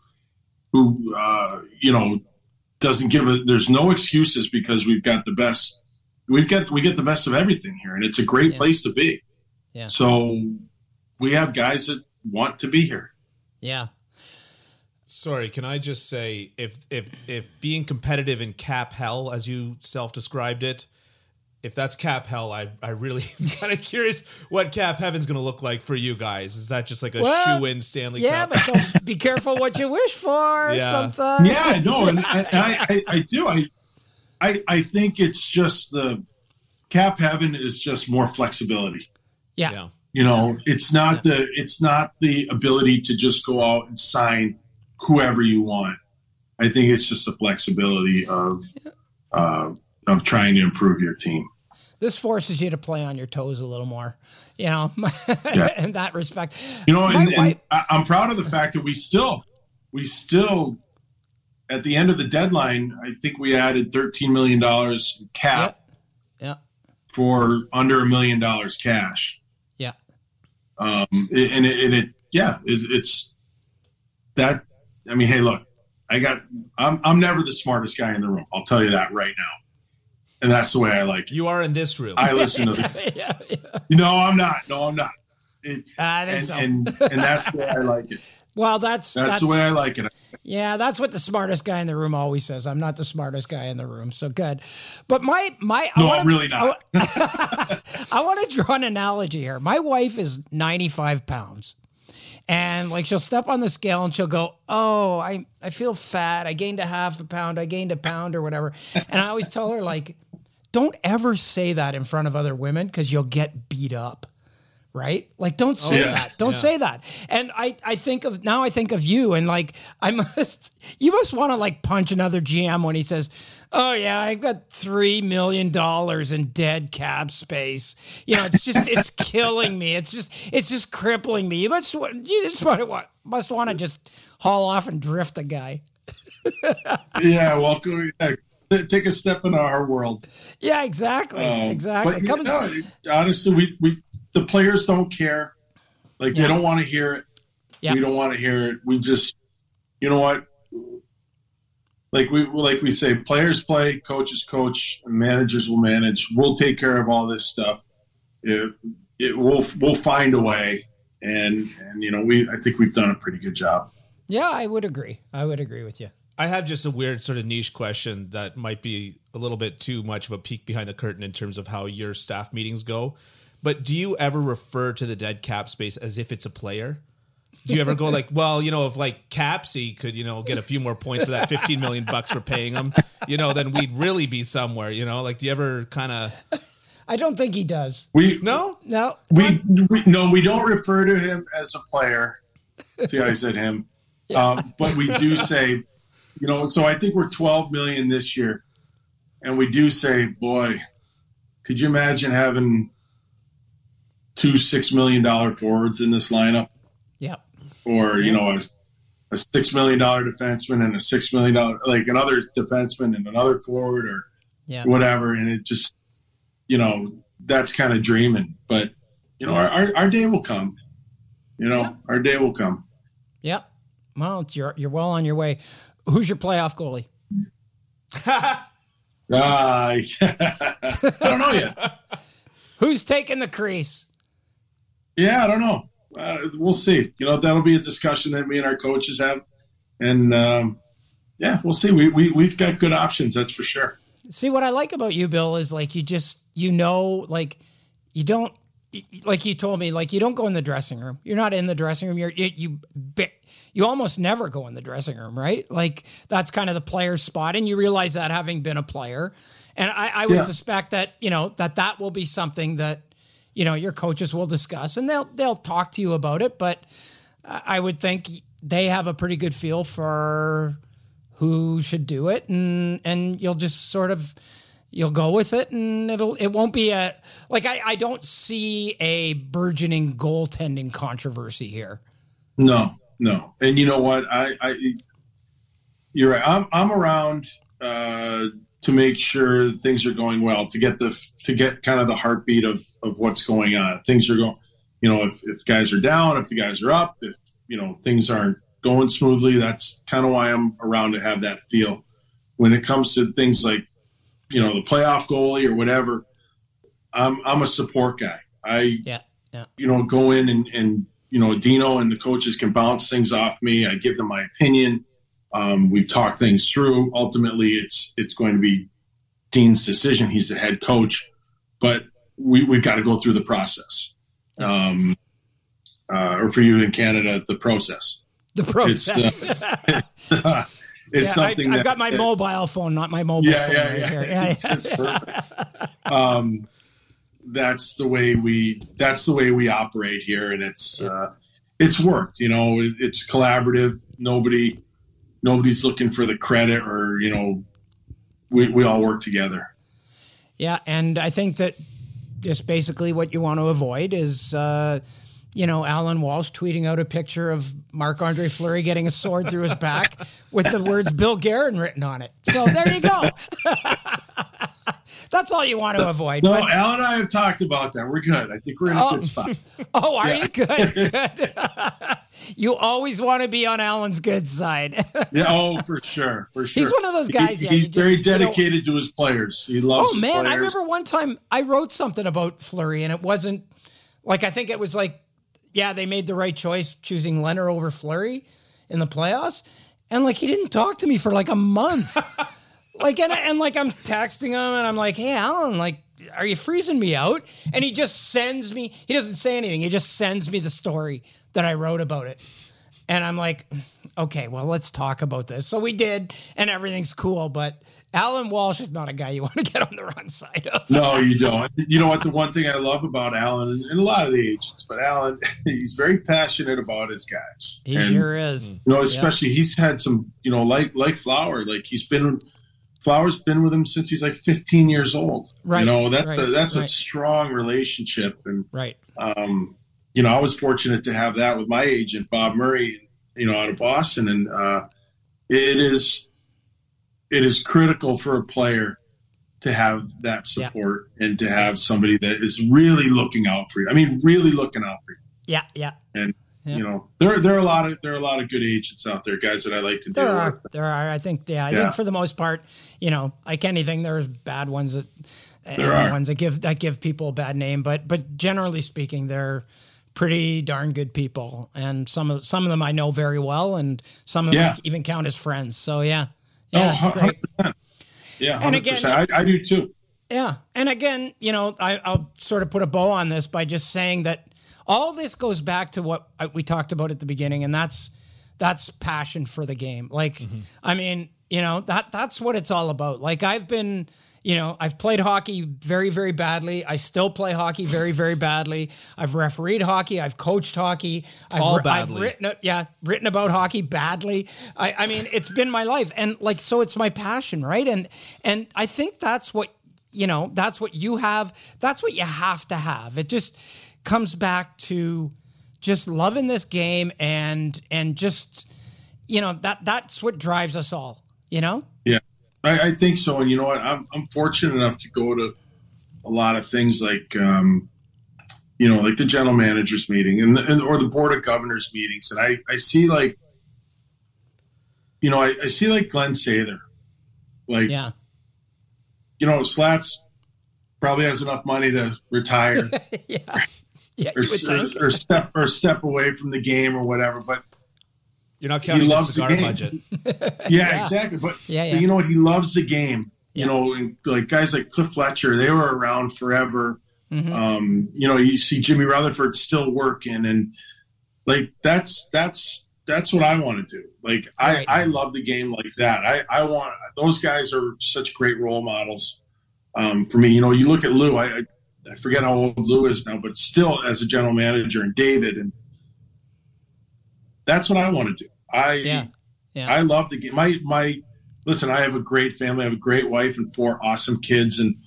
doesn't give there's no excuses, because we get the best of everything here, and it's a great place to be. Yeah. So we have guys that want to be here. Yeah. Sorry, can I just say, if being competitive in cap hell, as you self-described it, if that's cap hell, I really am kind of curious what cap heaven's going to look like for you guys. Is that just like a shoe-in Stanley Cup? Yeah, but don't be careful what you wish for sometimes. Yeah, no, and I do. I think it's just the cap heaven is just more flexibility. Yeah. It's not the ability to just go out and sign whoever you want. I think it's just the flexibility of trying to improve your team. This forces you to play on your toes a little more, in that respect. And I'm proud of the fact that we still, at the end of the deadline, I think we added $13 million cap for under $1 million cash. Yeah. It's that. I mean, hey, look, I'm never the smartest guy in the room. I'll tell you that right now. And that's the way I like it. You are in this room. I listen to No, I'm not. I think so. And that's the way I like it. Well, that's the way I like it. Yeah, that's what the smartest guy in the room always says. I'm not the smartest guy in the room, so good. But I'm really not. I want to draw an analogy here. My wife is 95 pounds. And she'll step on the scale and she'll go, "Oh, I feel fat. I gained a half a pound. I gained a pound," or whatever. And I always tell her, don't ever say that in front of other women, because you'll get beat up. Right? Don't say that. Don't say that. And I think of you, and you must want to punch another GM when he says, "Oh yeah, I've got $3 million in dead cap space. It's killing me. It's just crippling me." You must want to just haul off and drift the guy. Yeah, well, take a step into our world. Yeah, exactly. Exactly. But, honestly, we the players don't care. They don't want to hear it. Yep. We don't want to hear it. We just, you know what? Like we say, players play, coaches coach, managers will manage. We'll take care of all this stuff. We'll find a way, and I think we've done a pretty good job. Yeah, I would agree with you. I have just a weird sort of niche question that might be a little bit too much of a peek behind the curtain in terms of how your staff meetings go. But do you ever refer to the dead cap space as if it's a player? Do you ever go like, well, if like Capsy could, get a few more points for that $15 million for paying him, then we'd really be somewhere, like, do you ever kind of? I don't think he does. No. We don't refer to him as a player. See how I said him? Yeah. But we do say, so I think we're 12 million this year. And we do say, boy, could you imagine having 2 $6 million forwards in this lineup? Yep. Or, a $6 million defenseman and a $6 million, like another defenseman and another forward or whatever. And it just, that's kind of dreaming. But, our day will come. Our day will come. Yep. Well, you're well on your way. Who's your playoff goalie? I don't know yet. Who's taking the crease? Yeah, I don't know. We'll see. That'll be a discussion that me and our coaches have. And, we'll see. We've got good options, that's for sure. See, what I like about you, Bill, is like you just, like you don't, like you told me, like you don't go in the dressing room. You're not in the dressing room. You almost never go in the dressing room, right? Like that's kind of the player's spot. And you realize that having been a player. And I would suspect that, that will be something that, your coaches will discuss and they'll talk to you about it. But I would think they have a pretty good feel for who should do it. And you'll just sort of, you'll go with it and it won't be I don't see a burgeoning goaltending controversy here. No. And you know what? You're right. I'm around to make sure things are going well, to get kind of the heartbeat of what's going on. Things are going, if guys are down, if the guys are up, if, things aren't going smoothly, that's kind of why I'm around to have that feel. When it comes to things like, the playoff goalie or whatever, I'm a support guy. Go in and Dino and the coaches can bounce things off me. I give them my opinion. We've talked things through. Ultimately, it's going to be Dean's decision. He's the head coach, but we've got to go through the process. Or for you in Canada, the process. The process. It's something I've got my mobile phone, not my mobile phone right here. It's perfect. That's the way we operate here, and it's worked. It's collaborative. Nobody's looking for the credit, or we all work together. Yeah, and I think that just basically what you want to avoid is Alan Walsh tweeting out a picture of Marc-Andre Fleury getting a sword through his back with the words Bill Guerin written on it. So there you go. That's all you want to avoid. No, Al and I have talked about that. We're good. I think we're in a good spot. Oh, are you? Good. You always want to be on Alan's good side. For sure. He's one of those guys. He's very dedicated to his players. He loves his players. I remember one time I wrote something about Fleury, and it wasn't like, I think it was like, they made the right choice choosing Leonard over Fleury in the playoffs. And like, he didn't talk to me for like a month. And like, I'm texting him and I'm like, hey, Alan, like, are you freezing me out? And he just sends me, he doesn't say anything. He just sends me the story that I wrote about it. And I'm like, okay, well, let's talk about this. So we did, and everything's cool. But Alan Walsh is not a guy you want to get on the wrun side of. No, you don't. You know what? The one thing I love about Alan, and a lot of the agents, but Alan, he's very passionate about his guys. He sure is. Especially he's had some, like Flower, like Flower's been with him since he's like 15 years old. Right. That's a strong relationship. And, right. I was fortunate to have that with my agent, Bob Murray, out of Boston. And it is critical for a player to have that support and to have somebody that is really looking out for you. I mean, really looking out for you. Yeah. And there are a lot of good agents out there, guys that I like to deal with. There are. I think think for the most part, like anything, there's bad ones that give people a bad name, but generally speaking, they're pretty darn good people, and some of them I know very well, and some of them even count as friends. So it's great. 100%. Yeah, 100%. And again, I do too. Yeah, and again, I'll sort of put a bow on this by just saying that all this goes back to what we talked about at the beginning, and that's passion for the game. Like, I mean, you know, that's what it's all about. Like, I've played hockey very, very badly. I still play hockey very, very badly. I've refereed hockey. I've coached hockey. I've written about hockey badly. I mean, it's been my life. And like, so it's my passion, right? And I think that's what, you know, that's what you have. That's what you have to have. It just comes back to just loving this game and just, you know, that's what drives us all, you know? Yeah. I think so. And you know what? I'm fortunate enough to go to a lot of things like, you know, like the general managers meeting or the board of governors meetings. And I see like, you know, I see like Glenn Sather, like, yeah, you know, Slats probably has enough money to retire or step away from the game or whatever, but you're not counting the cigar budget. Yeah, exactly. But you know what? He loves the game. You know, and like guys like Cliff Fletcher, they were around forever. Mm-hmm. You know, you see Jimmy Rutherford still working, and like that's what I want to do. Like I love the game like that. I want those guys are such great role models for me. You know, you look at Lou. I forget how old Lou is now, but still as a general manager, and David and. That's what I want to do. I love the game. Listen, I have a great family. I have a great wife and 4 awesome kids, and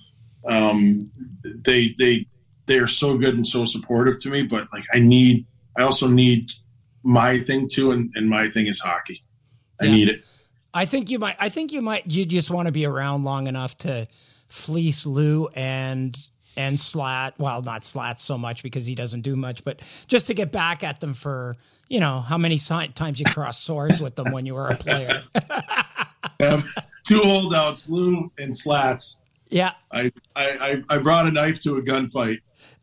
they are so good and so supportive to me. But like, I also need my thing too, and my thing is hockey. I need it. I think you might. You just want to be around long enough to fleece Lou and Slat. Well, not Slat so much because he doesn't do much, but just to get back at them for. You know, how many times you crossed swords with them when you were a player. 2 holdouts, Lou and Slats. Yeah. I brought a knife to a gunfight.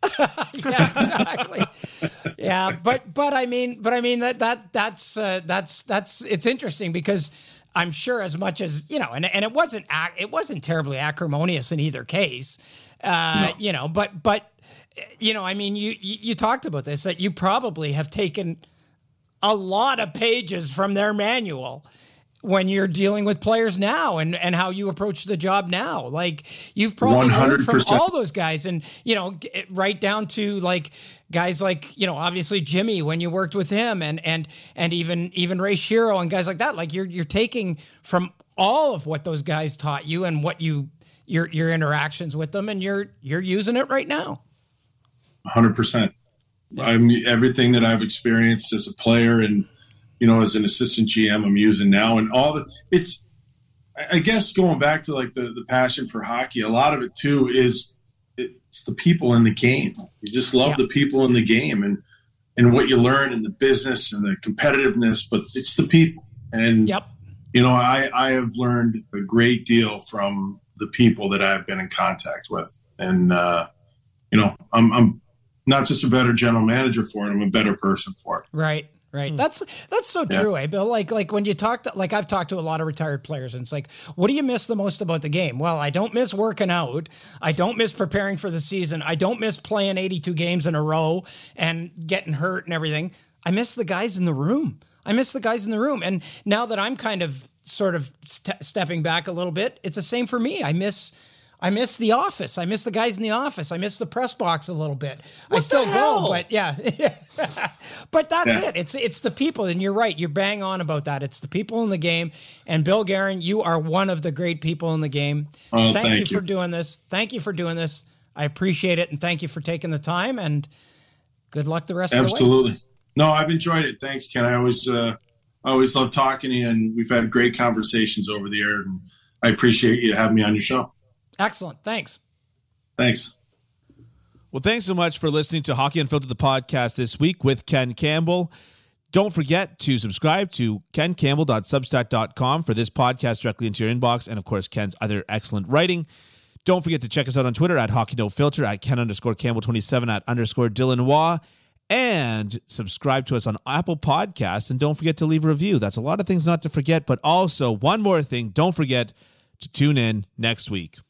Yeah, exactly. Yeah, but I mean that's it's interesting because I'm sure as much as, you know, and it wasn't terribly acrimonious in either case. No. You know, but you know, I mean, you talked about this, that you probably have taken a lot of pages from their manual when you're dealing with players now and how you approach the job now. Like, you've probably 100%. Learned from all those guys, and, you know, right down to like guys like, you know, obviously Jimmy when you worked with him and even Ray Shero and guys like that. Like, you're taking from all of what those guys taught you and what your interactions with them, and you're using it right now. 100%. Everything that I've experienced as a player and, you know, as an assistant GM, I'm using now, and I guess going back to like the passion for hockey, a lot of it too is it's the people in the game. You just love the people in the game and what you learn in the business and the competitiveness, but it's the people. And, you know, I have learned a great deal from the people that I've been in contact with. And, you know, I'm not just a better general manager for it, I'm a better person for it. Right. That's so true, Bill? Like when you talk to, like, I've talked to a lot of retired players, and it's like, what do you miss the most about the game? Well, I don't miss working out. I don't miss preparing for the season. I don't miss playing 82 games in a row and getting hurt and everything. I miss the guys in the room. And now that I'm kind of sort of stepping back a little bit, it's the same for me. I miss the office. I miss the guys in the office. I miss the press box a little bit. I still go, but but that's it. It's the people, and you're right. You're bang on about that. It's the people in the game. And Bill Guerin, you are one of the great people in the game. Oh, thank you for doing this. Thank you for doing this. I appreciate it, and thank you for taking the time. And good luck the rest of the way. Absolutely. No, I've enjoyed it. Thanks, Ken. I always love talking to you, and we've had great conversations over the air. And I appreciate you having me on your show. Excellent. Thanks. Well, thanks so much for listening to Hockey Unfiltered, the podcast this week with Ken Campbell. Don't forget to subscribe to kencampbell.substack.com for this podcast directly into your inbox, and of course, Ken's other excellent writing. Don't forget to check us out on Twitter at HockeyNoFilter, at Ken_Campbell27, at _Dylan Waugh, and subscribe to us on Apple Podcasts. And don't forget to leave a review. That's a lot of things not to forget, but also one more thing. Don't forget to tune in next week.